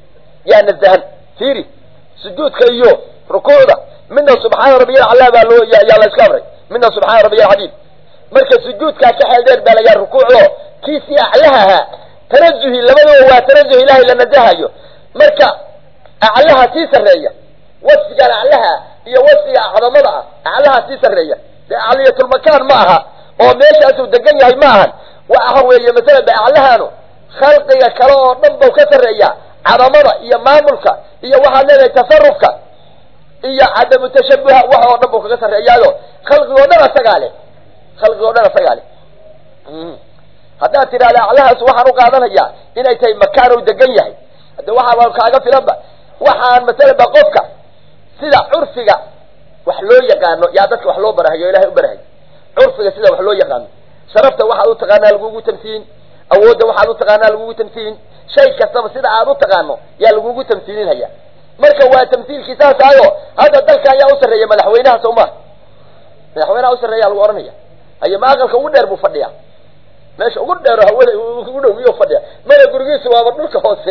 يا نزهن فيري سجود كيو ركوع ده منه سبحان ربي العلا بالو يا الاسكابري منه سبحان ربي العظيم مركز سجود كحل دير بلا ركوع كيسي أعلاها تنزه لمن هو تنزه إلهي لنزهه مركز أعلاها تيسرية وسجل أعلاها هي وسجل عظمها أعلاها تيسرية عالية المكان معها وماشي أسود دقنيا معها وأهوي مثلا بأعلاها خلقي كلام نبض وكسرية عظمها هي ماملك هي واحد لنا تصرفك هي عدم التشبه واحد نبض وكسرية خلقي ودنا سقالي خلقي ودنا سقالي هذا ترى على أعلاها سواحا وقعدنا هي إن أي مكان ودقنيا هذا واحد والكعجة في لبا واحد مثلا بقفك سيدا عرفك وحلو يقانو يا dadka wax loo barahayo ilaahay u barahay urfiga sida wax loo yaqaan sharafta waxa uu taqaanaa lagu tamtiin awooda waxa uu taqaanaa lagu tamtiin shay kasta sida aad u taqaano yaa lagu tamtiinaya marka waa tamtiilkiisa saayo hada dalka ayaa u sareeyay madaxweynaha Soomaaliya madaxweynaha u sareeyay lagu oranaya ay maaqalka ugu dheer buu fadhiyaa meesha ugu dheer hawada ugu dhow iyo fadhiya mara gurigiisa waa dhulka hoose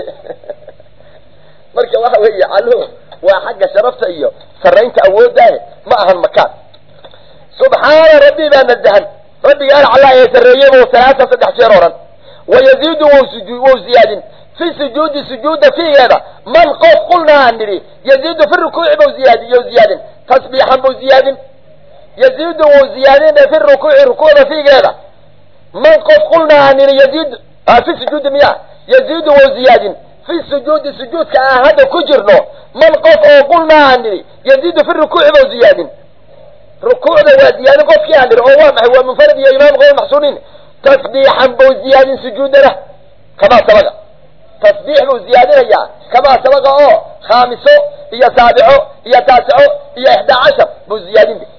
marka waxa weeye calo وحق شرفته إياه سرينت أوده معها المكان سبحان ربي بأن الدهن ربي قال على يسريه وثلاثة صدح شرورا ويزيد وزياد في سجود فيه هذا من قف قلنا عنه يزيد في الركوع وزياد تسبيحا وزياد يزيد وزياد في الركوع فيه هذا من قف قلنا عنه يزيد في سجود مياه يزيد وزياد في سجود كهذا كجرنا من قف قلنا عنه يزيد في الركوع وزياد ركوع وزياد قف يعني هو منفرد يا إمام غير محسونين تسبيحا وزياد سجودنا كما سبق تسبيح وزيادة هي كما سبق خامسه هي سابعه هي تاسعه هي 11 بزيادين دي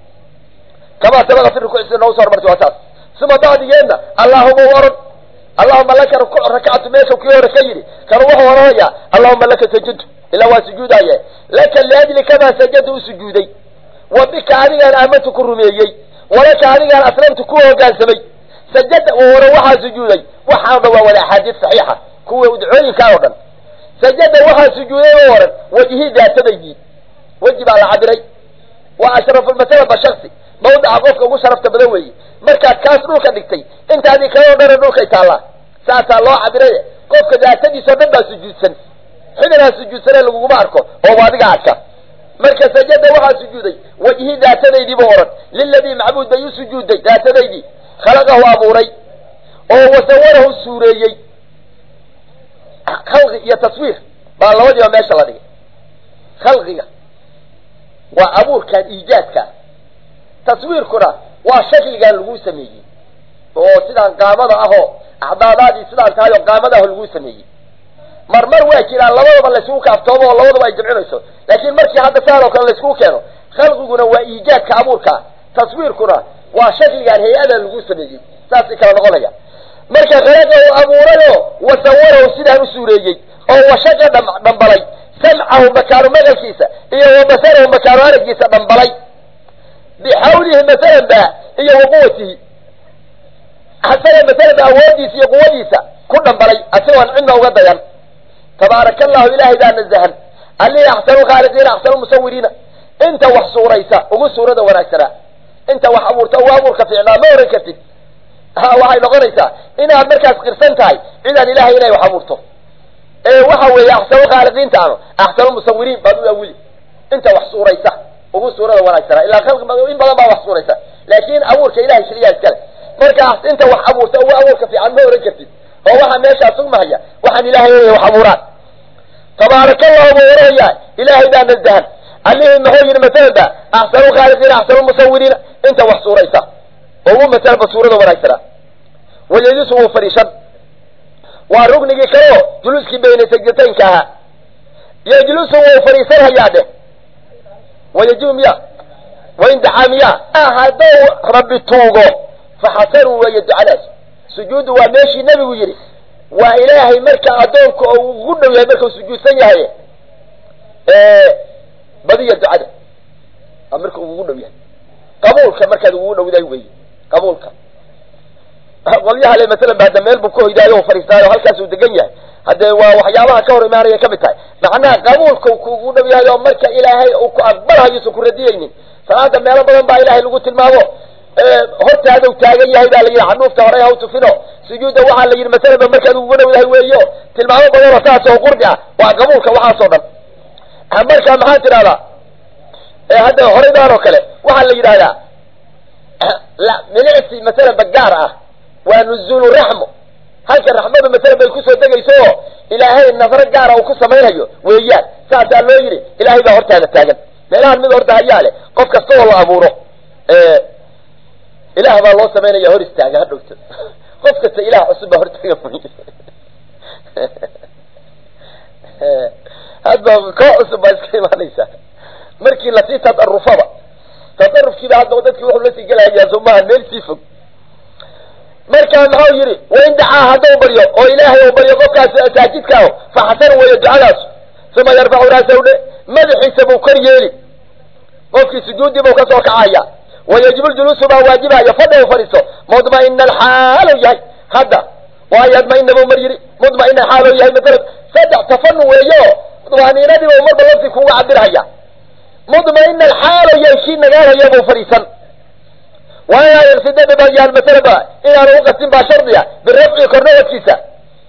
كما سبق في الركوع سنوصر مرتواتات ثم بعد يقولنا اللهم ورد اللهم لك ركعت ميك وكيو ركيري كروح ورايا اللهم لك سجد إلا وسجود آيه لك لأجل كما سجدوا سجودي وبك عليها الأمة كرميي ولك عليها الأسلام تكوه وقال سمي سجد وروحها سجودي وحاضوا ولا حديث صحيحة كوه ودعوني كاودا سجد وحا سجودي وورد وجهي ذات بيجي وجب على عدري وأشرف المسألة بشخصي موضع قفك وشرفت بدوي مركز كاسروك دكتي انت هذه كاودا ردوك يتعالى ساسا الله عدري قفك ذات دي سبب سجود سن حينها سجود سنة لغو ماركو هو وادق عكا مركز سجد وحا سجودي وجهي ذات بيجي بورد للذي معبود بيو سجودي ذات بيجي خلقه أبوري وصوره السوريي خلقي تصوير ما الله وجه ما شاء الله دي خلقي وأبور كان إيجاد كان تصوير كنا وشكل كان لغو سميجي وسيدان قامضة أهو أعداداتي سيدان تهايو قامضة لغو سميجي مرمر واكيلا لبضا اللي سوكا افتوبة واللبضا يجمعون يسو لكن مركي هذا سارو كان اللي سوكانو خلقي كنا وإيجاد كأبور كان تصوير كنا وشكل كان هيئة لغو سميجي ساسي كان نقولها مركا خلقه أبوريه وصوره سيده سوريي وشكل دنبلي سمعه مكانه مغلسيسة إيه وبصره مكانه هرقيسة دنبلي بحوله مثلا با إيه وقوته حسنا مثلا بأوديسي قواديسة كل دنبلي أسوان عنه وغضيا تبارك الله إلهي دان الزهن اللي أحسنوا خالقين أحسنوا مصورين انت وحصوريسة وقل سورة ونكسرا انت وحبورته وابورك في إعلام وركتب وحي نقريسا إنها مركز قرسنتاي إذا الإلهي إلهي وحبورته وحوي أحسنوا خالقين تعالوا أحسنوا مصورين بدو أولي انت وحصوريسة وقل سورة ونكسرا إلا خلق إن بلا ما وحصوريسة لكن أبورك إلهي شريعة الكلام مركز انت وحبورته وابورك في علم وركتب هو وحن ماشي ثم هي وحن إلهي وحبورات تبارك الله ووريا إلهي دان الزهن اللي إنه هو مثلا أحسنوا خالقين أحسنوا مصورين انت وحصوريسة وهو مثلا بصورة ونكسرا ويجلسه فريشا والركن كيكو جلوس كي بين سجدتين كها يجلسه فريسا هياده ويجوم يا وإن دعام يا أهدو ربي توغو فحسروا ويدعلاش سجود وماشي نبي ويري وإلهي مركا أدونك وغنو يا مركا سجود سنيا بدي يدعاله أمركا وغنو يا قبولك مركا وغنو ذا يوي قبولك qolyaha le masalan baa meel buu ku hoydaayo fariistaayo halkaas uu degan yahay hadee waa waxyaabaha ka hor imaanaya kamid tahay macnaha qabuulka kugu dhow yahay oo marka ilaahay uu ku aqbalayo soo ku radiyaynin salaada meel badan baa ilaahay lagu tilmaamo hortaada uu taagan yahay baa la yiri xanuufta hore ha u tufino sujuuda waxa la yiri masalan marka uu ugu dhow yahay weeyo tilmaamo badan oo taas oo qurbi ah waa qabuulka waxa soo dhan marka maxaa tirada hada horeydaan oo kale waxa la yiraahdaa la milicsi masalan bagaar ah waa nuzulu rahmo halka raxmadu masalan bay ku soo degayso ilaahay nadar gaar ah uu ku sameeyo weeyaan saasa loo yiri ilaahay baa hortaada taagan meelahan mid horta hayaale qof kasta oo la abuuro ilaahay baa loo sameeyaa hor istaaga hadhowto qof kasta ilaahay cusub baa hortaaga hadba ko cusub baa iska imaanaysa markii la sii tadarrufaba tadarrufkii baa hadda dadkii wuxuu la sii galayaa Soomaaliya meel sii fog marka maxaa yiri way dacaa hadoo baryo oo ilaahay oo baryo qofkaas saajidka fa hasan way ducadaas sama yarfa'u ra'sahu madaxiisa buu kor yeeli qofkii sujuudi buu ka soo kacaya wayajibu julusu ba waajiba ya fadhu fariso mudma'inna al-hal yahay hada wayadma'inna buu marjiri mudma'inna halu yahay madal saddex tafanu weeyo duwaaniinadii oo marba lafti kugu cabiraya mudma'inna al-hal yahay shi nagaaya buu fariisan ولا يرسد ببيان مثلا إلى وقت بشرطية بالرفع كرنوة كيسا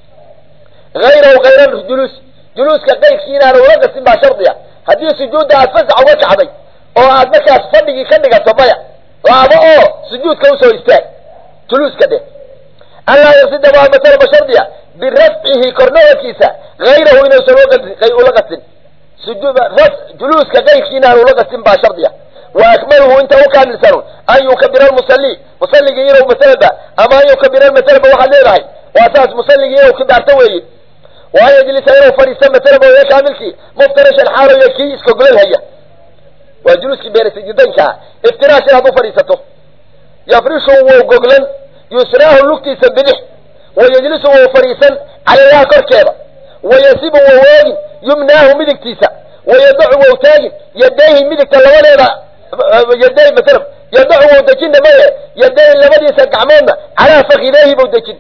غيره غير الجلوس جلوس كغير كينا وقت بشرطية هذه سجود أتفزع وجه عضي وأدنك أصفني كنك أصبايا وأبقى سجود كوسو يستاك جلوس كده ألا يرسد ببيان مثلا بشرطية بالرفعه كرنوة كيسا غيره إنه وقت سجود جلوس كغير كينا وقت بشرطية وأكمله أنت وكامل سنون أن يكبر المصلي مصلي غيره مثلبة أما أن يكبر المثلبة واحد ليلهي وأساس مصلي غيره كبار توي وأن يجلس غيره فريسا مثلبة ويكامل كي مفترش الحارة يكي اسكقلل هيا وجلوس كي بين سجدين كا افتراش هذا فريسته يفرشه وققلن يسراه اللوكتي سبنه ويجلسه فريسا على الله كركيبا ويسيبه وواجن يمناه مدكتيسا ويدعو وتاجن يديه مدكت اللواليبا يديه مثلا يدعو ودجين ماذا يديه لبديس قعمانا على فخذيه بودجين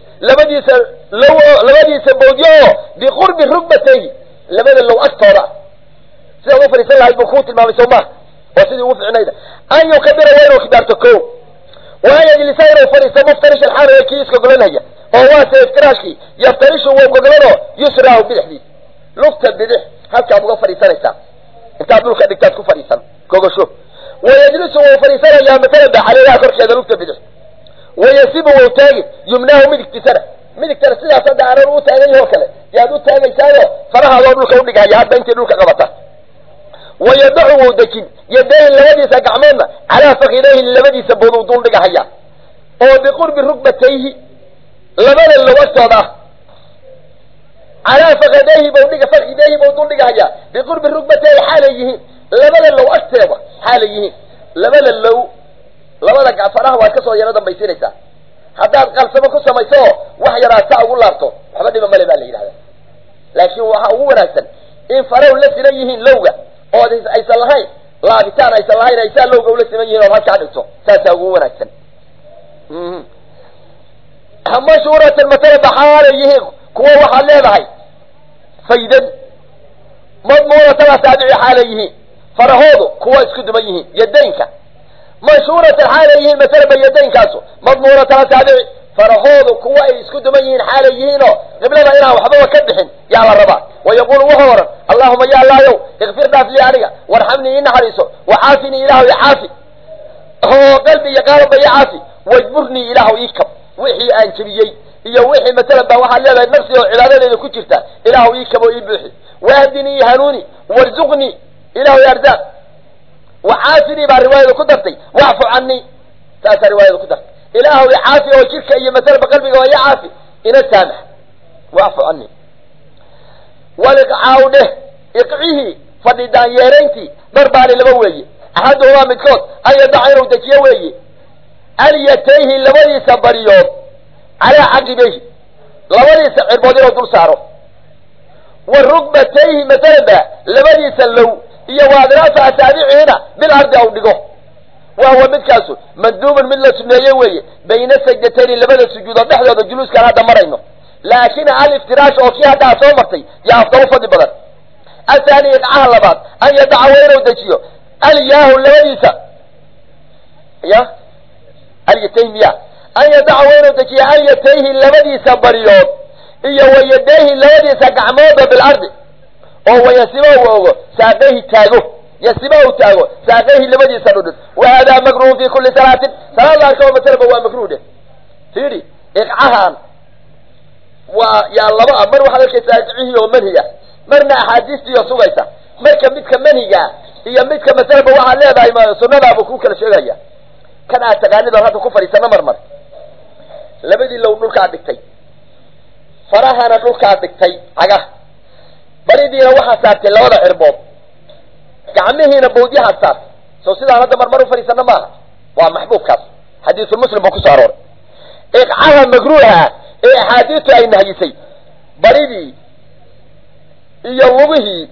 لبديس بوديو بقرب ركبتيه لبدا لو أكثر سيدا وفر يسال الله البخوت المام يسوماه وسيدي وفر عنيدا أن يكبر وينه كبارتكو وأن يجلس وينه فريسا مفترش الحارة يكيس كقلن هيا وهو سيفتراشكي يفترشه وققلنه يسراه بالحديث لقطة بدح هكا أبغى فريسان يسا انت عبدالك دكتاتكو فريسان كوغشو ويجلس وفريسان يا مثلا على لا كرك هذا لقطة بدح ويسيبه وتاجي يمناه مدك ترى سيدا صدى على رؤوس هذا وكله يادو تاجي سايو فرها الله دولك ودك هيا هذا انت دولك قبطه ويدعو ودكين يديه اللبدي سقعمنا على فخذيه اللبدي سبودو دولك هيا وبقرب ركبتيه لبدا اللي وقته على فخذيه بودك هيا بقرب ركبتيه حاليه لبدا لو أكتبه حاليه لبدا لبدا فرها وكسو ينادم بيسينيسا حتى قلسمه كسميسو وحي راسا اقول لارتو حبدي ما ملي بالي هذا لكن هو ناسن ان فروا لسنيهين لوغا او ايسان لهين لابتان ايسان لهين ايسان لوغا ولسنيهين oo halka dhigto saasa ugu wanaagsan ama suurat al-masala baxaalayihiin kuwa waxa leedahay faydan madmuuna tabasaadi xaalayihiin farahoodu kuwa isku duman yihiin yadaynka مشهورة الحاليين مثلا بيدين كاسو مضمونة تابع فرهوض كوا يسكت مين حاليين قبلنا هنا وحبوا كدحين يا الربا ويقول وهورا اللهم يا الله يو اغفر لي عليا وارحمني إن حريصه وعافني إله يعافي هو قلبي يقارب يعافي واجبرني إله يكب وحي أنشبيي هي وحي مثلا بواحد لها نفسي وعلادة لذا كترتا إله يكب ويبوحي واهدني هنوني وارزقني إله يرزاق وعافني بالرواية كدرتي واعفو عني تأثر رواية كدرت إله يعافي وشركة أي مثلا بقلبك ويعافي إن السامح واعفو عني ولقعاوده اقعيه فردان يرينتي ضربان لبوي أحدهما مدكوت أي دعير ودكيوي أليتيه لبني سبريون على عقبيه لبني سعربودين ودول سارو والركبتيه مثلا لبني سلو هي وادرات أسابيع هنا بالأرض أو نقوه وهو مدكاسو مندوب من السنية بين السجدتين لبدا سجود النحو هذا الجلوس كان هذا مرينه لكن على الافتراش أو كي هذا صومرتي يا أفضل فضي بدر الثاني يدعى بعض أن يدعى وينه ودجيه الياه اللويسة يا اليتيم يا أن يدعى وينه ودجيه اليتيه اللويسة بريوت إيه ويديه اللويسة قعموضة بالأرض وهو يسمعه ساقيه تاغو يسمعه تاغو ساقيه اللويسة ندد وهذا مكروه في كل صلاة صلاة كما مثلا هو مكروه تيري إقعهان ويا الله بقى مر واحد كيساقيه ومنهيه مرنا أحاديث يسوعيسا مركب متك منهجة هي متك مثلا بواحد لا باي ما سنة أبو كوكا الشيء كان أتقاليد هذا كفر سنة مرمر لبدي لو نلقى دكتي فراها نلقى دكتي عجاه بريدي لو حسات لو ولا عربوب كعمه هنا بودي حسات سو سيدا هذا مرمر فريسنا ما ومحبوب كاس حديث المسلم بكسارور إقعها مجروها حديثه أي نهيسي بريدي iyo lugihi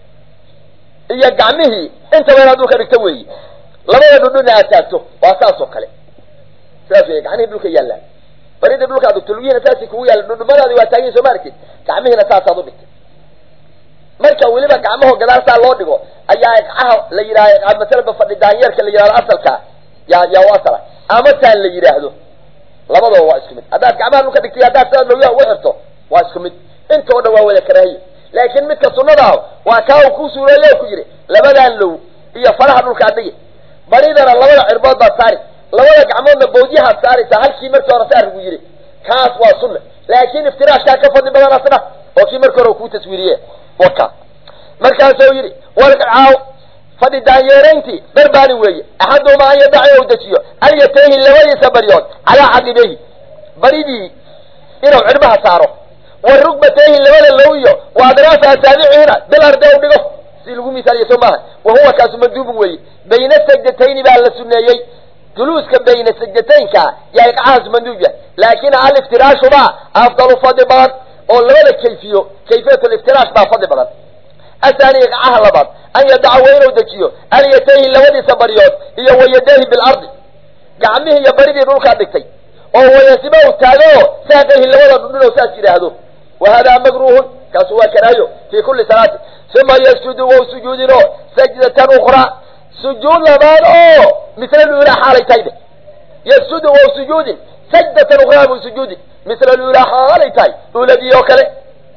iyo gacmihi inta weyn dhulka dhigta weey labada dhudhun aad taagto waa saas oo kale saas weey gacmihi dhulka yaala barida dhulka aad tulwiina saasi ku yaala dhudhumadaadi waa taagay soo markii gacmihina saas aad u dhigtay marka waliba gacmaha gadaal saa loo dhigo ayaa iqaha la yiraahdo masalaba fadhi daanyarka la yiraahdo asalka ya wasala ama taan la yiraahdo labadaba waa isku mid hadaad gacmaha dhulka dhigtay hadaad saa loo yahay wixirto waa isku mid inta oo dhawaa wada karaahiyo لكن متى صنده وكاو كوسو لا كجري لبدان لو iyo faraha dhulka adigi bariidana labada cirbood baa saari labada gacmoodna boodiyaha saari halkii markii hore saar ugu yiri kaas waa sunna laakiin iftiraashka ka fadhi badan asna oo kii markii hore ku taswiiriye waka markaas oo yiri walqaaw fadhi daayeereynti darbaani weeye ahadu ma ay daciyo dajiyo ayatayhi labadiisa bariyood ala aqibehi baridii inuu cirbaha saaro والركبتين لولا اللوية وأدراسها تابعين بالأرض ودقه سيلقوا مثال يسمعها وهو كاس مندوب وي بين السجدتين بالسنيين جلوس بين السجدتين يا إقعاز مندوبة لكن على الافتراش ما أفضل فضبان ولا كيفية الافتراش ما فضبان الثاني إقعاها لبعض أن يدعوين ودجيه أن يتيه لودي سبريات هي ويديه بالأرض قعمه يبرد يروك عندك وهو يسمعه تالو ساقه اللوضة منه ساكي هذا وهذا مكروه كسوى كرايو في كل صلاة ثم يسجد وسجود له سجدة أخرى سجود لبان مثل الأولى حالتين يسجد وسجود سجدة أخرى من سجود مثل الأولى حالتين أولادي أوكله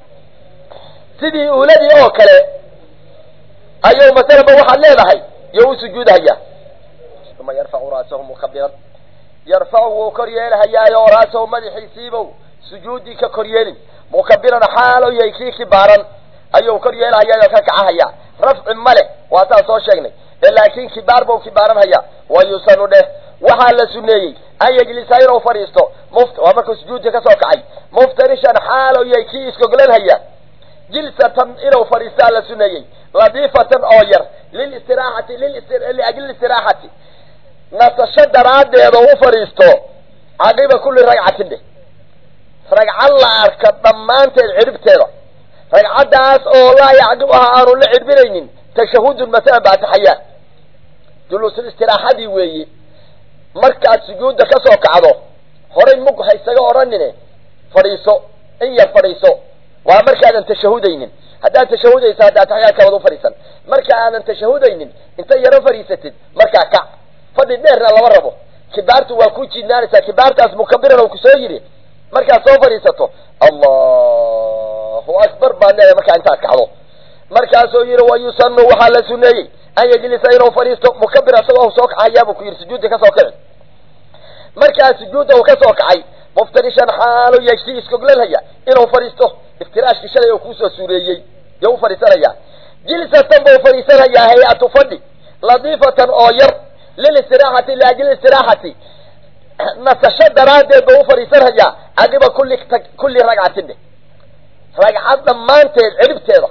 سيدي أولادي أوكله أيوه مثلا بوحد ليه هاي يو سجود هيا ثم يرفع رأسه مخبرا يرفعه كريال هيا يو رأسه مدح يسيبه سجودي ككريال مكبرا حاله يكي كبارا أيوه كريال هيا يكاكعا هيا رفع ملك واتاسو شيغني لكن كبار بو كبارا هيا ويسنو ده وحال سنيي أن يجلس يرو فريستو ومكو سجودي كسو كعي مفترشا حاله يكي اسكوغلن هيا جلسة يرو فريستا لسنيي لطيفة أوير لأجل الاستراحة نتشدر عادة يدو فريستو عقيبة كل رقعة ده رقع الله أركب ضمانت العرب تيرو رقع داس الله يعقبها آنو لعربينين تشهود المساء بعد حياة جلوس الاستراحة دي ويي مركز سجود كسو كعضو هورين مقو حيثاقو رنيني فريسو إيا فريسو ومركز أن تشهودين هذا تشهودين هذا تحياة كوضو فريسا مركز أن تشهودين انت يرو فريستين مركز كع فضي النهر الله وربو كبارتو وكوشي النارسة كبارتو اسمو كبيرا وكسويري مركز سو فريستو الله أكبر بانا مركز انت كعضو مركز سوير ويسنو وحال سنيي أن يجلس يرو فريستو مكبرا سواه سوك عيابك يرسجود كسوكعي مركز سجوده كسوكعي مفترشا حاله يشتي اسكوغلن هيا إنه فريستو افتراش كشلا يوكوسو سوريي يو فريسانيا جلسة تنبو فريسانيا هي أتفضي لطيفة أوير للاستراحة لأجل الاستراحة نتشد رادة بو فريسانيا عقب كل رقعة تنده رقعة ضمانت العرب تيرا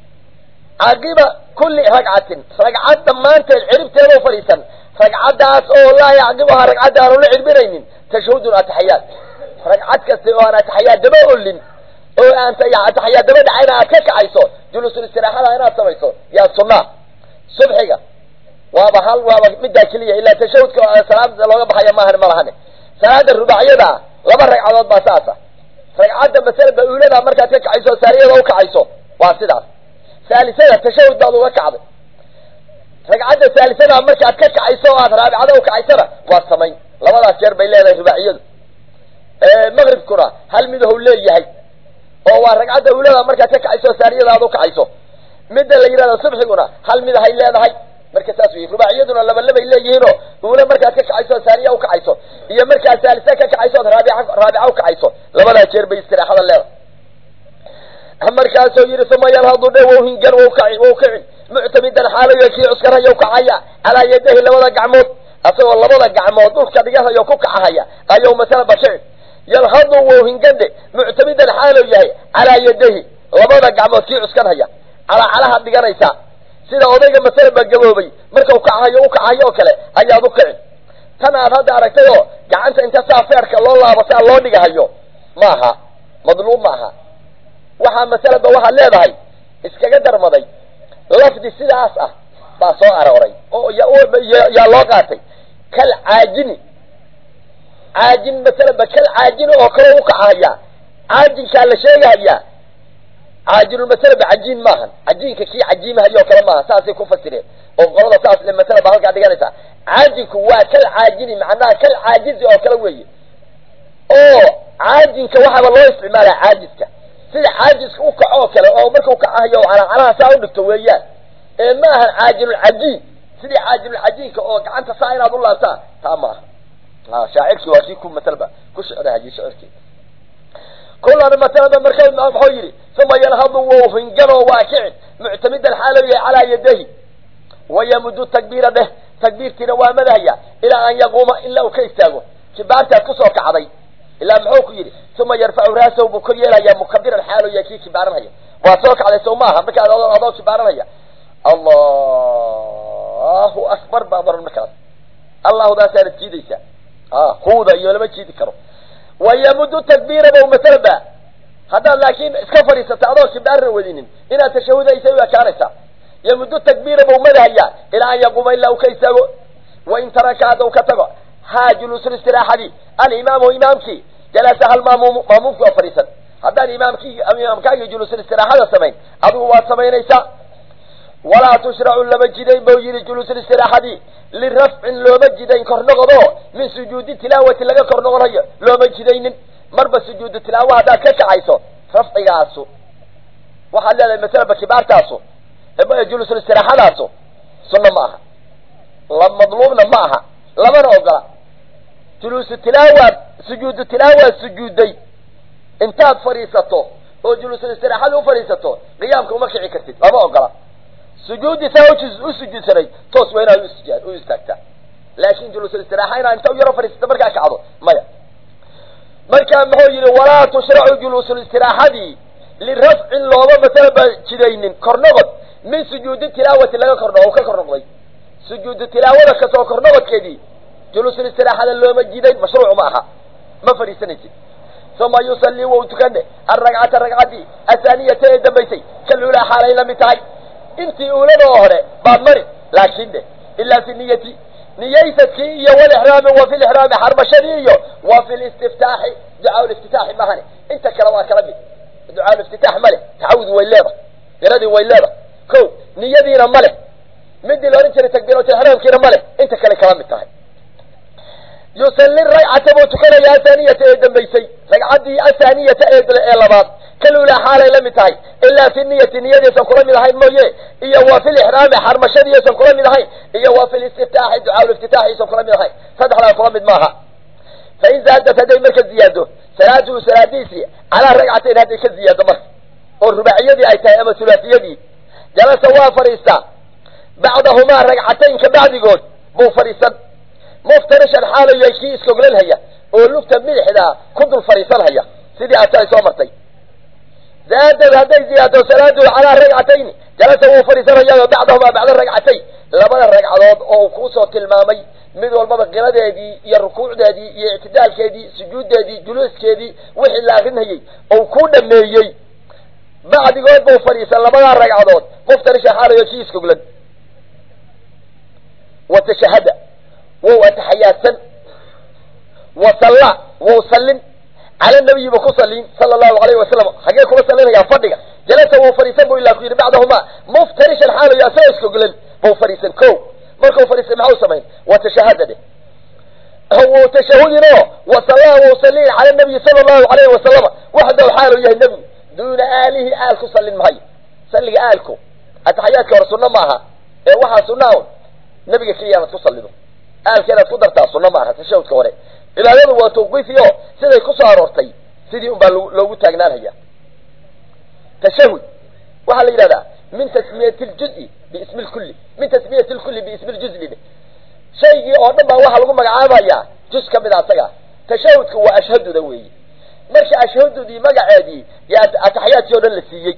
عقب كل رقعة رقعة ضمانت العرب تيرا فريسان رقعة داس الله يعقبها رقعة دارو العربينين تشهد الأتحيات رقعة كسيوانا أتحيات دبا لين او انت يا أتحيات دبا دعينا أكاك عيسو جلوس الاستراحة هنا سميسو يا صنع صبحيقا waaba hal waaba middaa keliya ilaa tashahudka salaada looga baxaya maahan malahane salaada rubaaciyada laba ragcadood baa saasa ragcadda masalada uulada markaad ka kacayso saariyada u kacayso waa sidaas saalisada tashahud baad uga kacday ragcadda saalisada markaad ka kacayso aad raabicada u kacaysana waad samayn labadaas jeer bay leedahay rubaaciyadu maghribkuna hal mid uu leeyahay oo waa ragcadda uulada markaad ka kacayso saariyada aad u kacayso midda la yiraahdo subxiguna hal mid ay leedahay marka taas weey rubaaciyaduna laba labay leeyihiin oo uula markaad ka kacayso saariya u kacayso iyo markaad saalisa ka kacayso raabica u kacayso labada jeer bay istiraaxada leedahay markaas oo yiri sameeyal hadu dhawo hingar oo kacay mu'tamidan xaalayo kii cuskarayo kacaya ala yadahi labada gacmood asagoo labada gacmood dhulka dhigahayo ku kacaya ayuu masala bashay yalhadu oo hingande mu'tamidan xaalayo yahay ala yadahi labada gacmood kii cuskaraya ala alaha dhiganaysa sida odayga masala gaboobay marka uu kacayo kale ayaad u kicin tan aad hadda aragtay oo gacanta inta saafeerka loo laabasa loo dhigahayo maaha madluub maaha waxa masalada waxa leedahay iskaga darmaday lafdi sidaas ah baa soo arooray oo ya loo qaatay kal caajini caajin masalada kal caajin oo kale u kacaya caajinka la sheegaya عاجل المسألة بعجين ماهن عجين كي عجين هاي وكلا ماهن ساسي كفسره وقالوا ساس المسألة بهالك عاد قالتها عاجن كوا كل عاجين معناه كل عاجز أو كلا ويا عاجن كواحد والله استعمال عاجزك سيد عاجز وكا أو كلا أو مركو وكا هاي على ساون التويات ماهن عاجل العجين سيد عاجل العجين كأو أنت صاير عبد الله تمام شاعر شواشيكم مثلا كش أنا هجي شعرك كل هذا مثلا مركز محيري ثم ينهض وفنجر واكع معتمد الحالوي على يديه ويمد التكبير به تكبير تنوى مدهيا إلى أن يقوم إلا وكيستاغو كبارتا كسو كعضي إلا محوك يري ثم يرفع راسه بكيلا يا مكبر الحالوي كي كبارها وصوك على سوماها مكان الله كبارها الله أكبر بعضر المكان الله ذا سارت جيديسا هو ذا يولما جيدي كرو ويمد التكبير به مثلا هذا لكن اسكفر يستعضو كبار ودين إلى تشهد يسوي كارثة يمد التكبير بومدها إلى أن يقوم إلا وكيسه وإن ترك هذا وكتبه ها جلوس الاستراحة دي الإمام وإمامك جلسها الماموم كفريسا هذا الإمامك جلوس الاستراحة السمين أبو السمين ليس ولا تشرع لمجدين بوجير جلوس الاستراحة دي للرفع لو مجدين كرنغضو من سجود تلاوة لغا كرنغضو لو مجدين مربى سجود التلاوة هذا كعيسو رفع ياسو وحل المثال بكبار تاسو يبقى يجلس الاستراحة تاسو سنة معها لما مظلومنا معها لما نوقع جلوس التلاوة سجود التلاوة سجودي انتاد فريسته وجلوس الاستراحة له فريسته قيامكم مكعي كرتد لما نوقع سجود تاوج سجود سري توس وين يسجد ويستكتا لكن جلوس الاستراحة هنا انت يرى فريسته مركع كعضو مايا مركا محوير ولا تشرع جلوس الاستراحة دي للرفع اللوضة مثلا بجدين كرنغط من سجود التلاوة لغا كرنغط وكرنغط سجود التلاوة كسو كرنغط كدي جلوس الاستراحة اللوضة جدين مشروع معها ما فريسة نجي ثم يصلي وتكنه الرقعة دي الثانية دبيتي كالأولى حالي لم يتعي انتي أولى ظهر بعد مرض لكن إلا في نيتي نيتك هي والإحرام وفي الإحرام حرب شريعي وفي الاستفتاح دعاء الافتتاح مهني انت كرواك ربي دعاء الافتتاح ملك تعود ويلابة يرادي ويلابة كو نيدينا ملك مدي لو انت تكبير الإحرام كينا ملك انت كلام التاهي يصلي الرقعة وتكن يا ثانية ايدن بيسي رقعتي الثانية ايدن الالبات كالأولى حالي لم يتعي إلا في النية سنقرم لهاي الموية إيا وفي الإحرام حرمشانية سنقرم لهاي إيا وفي الاستفتاح دعاء الافتتاح سنقرم لهاي فدح لها قرم معها فإن زادت هذه مركز زياده سلاته سلاديسي على رقعتين هذه كالزيادة مركز والرباعية دي أيتها أما ثلاثية دي جلس وافريستا بعضهما رقعتين كبعد يقول مو فريسا مفترش الحالة يشي اسكوغل الهيا ولوكتا ملح دا كدر فريسا الهيا سيدي أتاي سومرتي زادت هذه زيادة سلاته على رقعتين جلس وافريسا الهيا بعضهما بعد الرقعتين لبدا الرقعات أو كوسو تلمامي mid walbaba qiradeedii iyo rukuucdeedii iyo i'tidaalkeedii sujuudeedii juluuskeedii wixii la akhrinayay oo ku dhameeyay bacdigood buu fariisan labada ragcadood qof tarish xaalayo kiis ku gulan وتشهد وتحيات وصلى وسلم على النبي بكسلين صلى الله عليه وسلم حقيقة كسلين يا فضيقة جلس وفريسان بو إلا كوير بعدهما مفترش الحال يا سيسكو قلن بو فريسان كو مركو فريسان معه سمين وتشهد ده هو تشهدنا وصلى وسلم على النبي صلى الله عليه وسلم وحده الحال يا النبي دون آله آل كسلين مهي سلي آلكو التحيات ورسولنا معها وحا سناون نبي كيانا تصلي آل كانت قدرتها سنة معها تشهد كوري إلى يوم وتوقيفيه سيدي كسار ورتي سيدي أمبا لو تاقنان هيا تشهد وحال إلى ذا من تسمية الجزء باسم الكل من تسمية الكل باسم الجزء ده شيء أعلم وحال لكم مقعابا يا جزء كمد عطاقا تشهد هو أشهد دوي مش أشهد دي مقعادي يا أتحيات يونا لسيي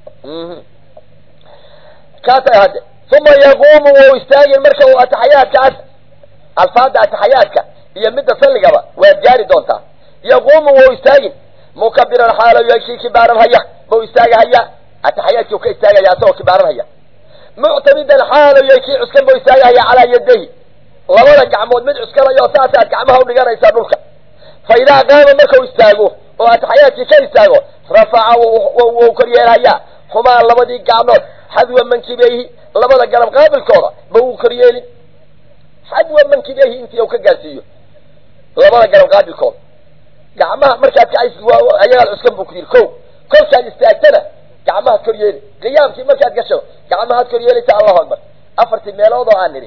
كاتا هذا ثم يقوم ويستاقي المركة وأتحيات كاس الفاظ أتحياتك هي مدة سلقة ويجاري دونتا يقوم ويستاقي مكبر الحالة يكي كبارا هيا ويستاقي هيا أتحياتك وكي استاقي يا سوى كبارا هيا معتمد الحالة يكي عسكن ويستاقي هيا على يديه لولا قعمود من عسكرة يوساسات قعمها ونقانا يسابلك فإذا قام مركة ويستاقوه وأتحياتك كي استاقوه رفع وكريال هيا هما لبدي قعمود حذوا من كبيه لبدا قلب قابل كورا بو كريالي حذوا من كبيه انت يو كقاسيه لبدا قلب قابل كورا قعمها مركات كعيس ايال عسكن بو كريال كل كان استاكتنا قعمها كريالي قيامتي مركات قشو قعمها كريالي تا الله أكبر أفرت الميلوضو آنري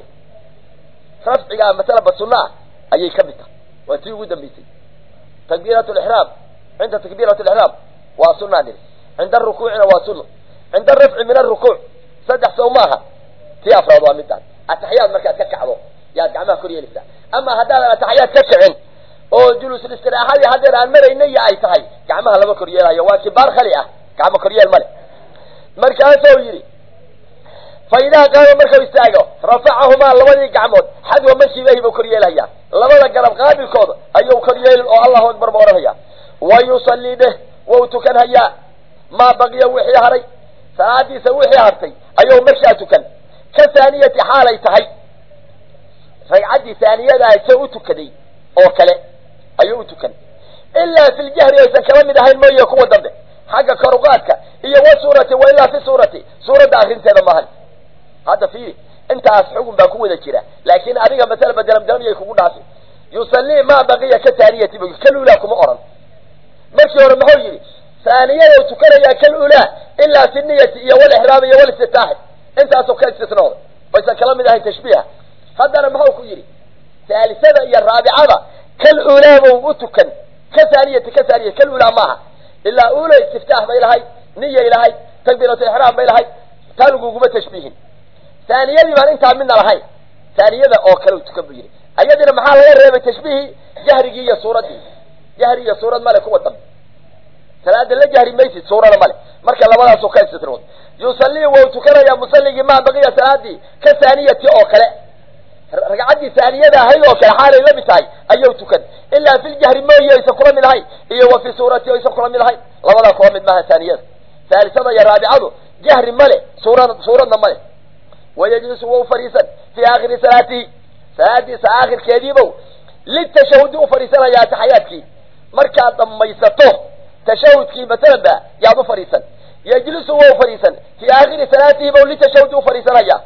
رفعها مثلا بسنة أي كبتة وتيوه دميسي تكبيرة الإحرام عند تكبيرة الإحرام وسنة آنري عند الركوع وسنة عند الرفع من الركوع صدح سوماها في أفراد ومدان التحيات مركات ككعبو يا قعمها كريالي أما هذا التحيات ككعين oo julus istiraahada hadeer aan maraynay ay tahay gacmaha laba koryeelaya waa kibar khali ah gacmo koryeel male markaas oo yiri fayda qaado markuu istaago rafacahuma labadii gacmood xad wa mashi bay koryeelaya labada garab qaabilkooda ayuu koryeel oo Allahu akbar booranaya wa yusalli bih wa tukanaya ma baqiya wixii haray saadiisa wixii hartay ayuu markaa tukan ka saaniyati xaalay tahay ragcadii saaniyada ay soo tukaday oo kale ayuu tukan illa fil jahri aysan kala mid ahayn mooyo kuwa dambe xagga karuqaadka iyo suurati wa illa fi suurada akhrinteeda maahan hada fi intaas xugun baa ku wada jira laakiin adiga masala badalamdamiyay kugu dhaafay yusalli ma baqiya ka taaniyati kalula kuma oran markii hore maxuu yiri ثانية tukanaya kalula illa fi niyyati iyo wal ihraam iyo wal istitaax intaas oo ka istisnoodo aysan kala mid ahayn tashbiih hadana maxuu ku yiri ثالثة iyo raabicada كالأولى وتكن كثانية كالأولى معها إلا أولى استفتاح ما إلهي نية إلهي تكبيرة الإحرام ما إلهي تلقوا قوة تشبيه ثانية دي ما انت عملنا لهاي ثانية ذا أوكلوا تكبير أيضا محال غير تشبيه جهرية صورتي جهرية صورة مالك هو الطب ثلاثة اللي جهري ميسي صورة مالك مركا لما سوكاي سترون يصلي وتكن يا مصلي ما بقي ثلاثة كثانية أوكلا رجعتي ثانية هاي وكل حالة لم تاي أيوة تكن إلا في الجهر ما يسكر من هاي إيه وفي سورة يسكر من هاي لا ولا قوم منها ثانية ثالثة يا رابعة جهر ملء سورة ملء ويجلس وهو فريسا في آخر صلاته سادس آخر كذيبه للتشهد فريسا يا تحياتك مركا ضميسته تشهد كي مثلا يا فريسا يجلس وهو فريسا في آخر صلاته وللتشهد فريسا يا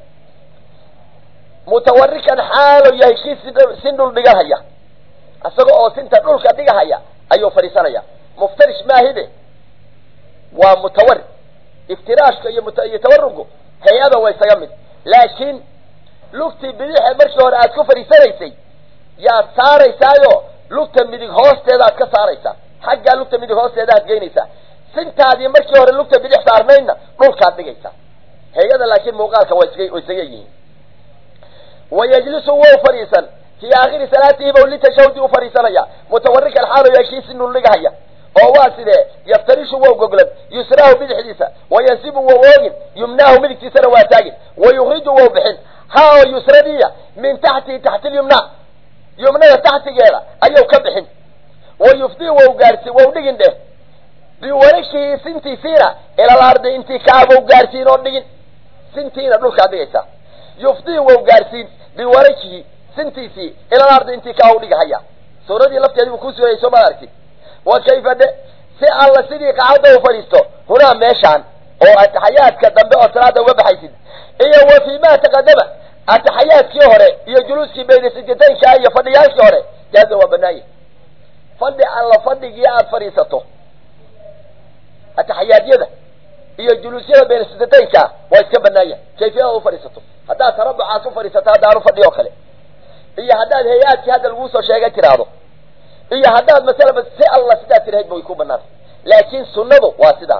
متوركا حاله يهشي سندل دغهيا اسغو سنت دولكا دغهيا ايو فريسانيا مفترش ما هده ومتورك افتراش يتورقو هيابا ويسغمد لكن لوقتي بديح markii hore aad ku fariisanaysay yaa saaraysaayo lugta midig hoosteeda aad ka saaraysaa xagga lugta midig hoosteeda aad geynaysaa sintaadii markii hore lugta bidix saarnayna dhulka dhigaysaa hayada laakiin muuqaalka way isagayeen ويجلس وهو فريسا في آخر صلاته بولي تشهد فريسا متورك الحال يكيس إنه لقهيا وواسده يفترش وهو قبلت يسراه بالحديثة وينسبه وهو يمناه من اكتسر واتاقل ويخرجه وهو بحن ها يسردية من تحت اليمنى يمنى تحت جيرا أيو كبحن ويفضيه وهو قارسي وهو لقن ده بورشه سنتي سيرة إلى الأرض انتكاب وهو قارسين ونقن سنتين أبنوك هذه يفضيه وهو قارسين biwarajihi sintiisii ila ardi intii kaa u dhigahaya suuradii lafteedii buu ku suurayay soo ma aragtid wa kayfa de si alla sidii qacada u fadhiisto hunaa meeshaan oo ataxayaadka dambe oo salaada uga baxaysid iyo wa fii ma taqadama ataxayaadkii hore iyo juluuskii bayna sajdaynka iyo fadhiyaalkii hore jaaza waa banaaya fadhi alla fadhigii aad fadhiisato ataxayaadyada iyo juluusyada bayna sajdaynka waa iska banaaya kayfiyada u fadhiisato haddaad tarabucaas u fadhiisato haddaanu fadhiyo kale iyo haddaad hay-aadkii hadda laguu soo sheegay tiraahdo iyo haddaad masalaba si alla sidaa tirahayd ba way ku banaantay laakin sunnadu waa sidaa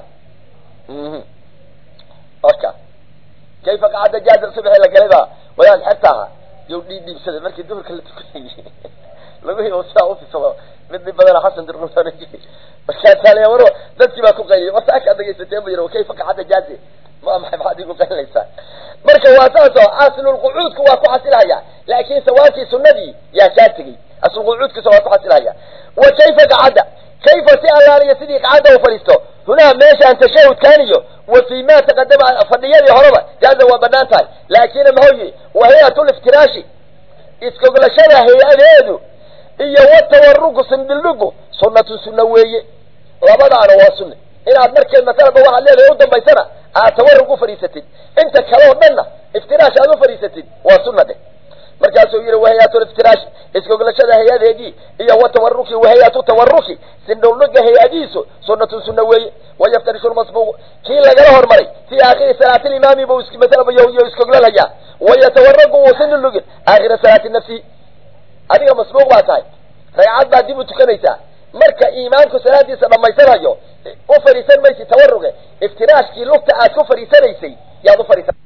orka kayfa qacada jaaza subxi la galay baa walaal xerta ahaa yow dhiibsaday markii duhurka la tukanayay lagu hibo sidaa ufisado mid badana xasan dirrutaan markaasaa waro dadkii baa ku qayliyay wasaaka dhagaysateen ba yiro kayfa qacada jaaza ma maxay igu qaylaysaa marka waa taasoo aslul qucuudku waa ku xasilaya laakiin sawaabkii sunnadii yaa kaa tegey aslul qucuudku waa ku xasilaya wa kayfa qacada kayfa si allaaliya sidii qacada u fadhiisto hunaa meeshaan tashahud kaaniyo wa fii ma taqadama fadhiyadii horeba jaaza waa banaan tahay laakiin maxuu wa hay-atul iftiraashi iskoglashada hay-adeedu iyo watawarugu sindildhigu sunnatu sunna weeye labadaana waa sunne inaad markeed masalaba waxaad leedahay u dambaysana aad tawarrug u fadhiisatid inta kale oo dhanna iftiraash aad u fadhiisatid waa sunna dheh markaasuu yidhi wahayaatu iftiraash iskoglashada hay-adeedii iyo watawaruki wahayaatu tawaruki sindhildhiga hay-adiisu sunnatu sunna weeye wayaftarishu lmasbuuq kii lagala hormaray fii aakhiri salaati limaami buu masalaba yo iskoglalhayaa wayatawaragu uu sindhildhigin aakhira salaati nafsihi adiga masbuuq baa tahay ragcad baad dib u tukanaysaa marka imaamku salaadiisa dhamaysanayo u fadhiisan maysid tawaruge iftiraashkii lugta aad ku fadhiisanaysay yaad u fadhiisan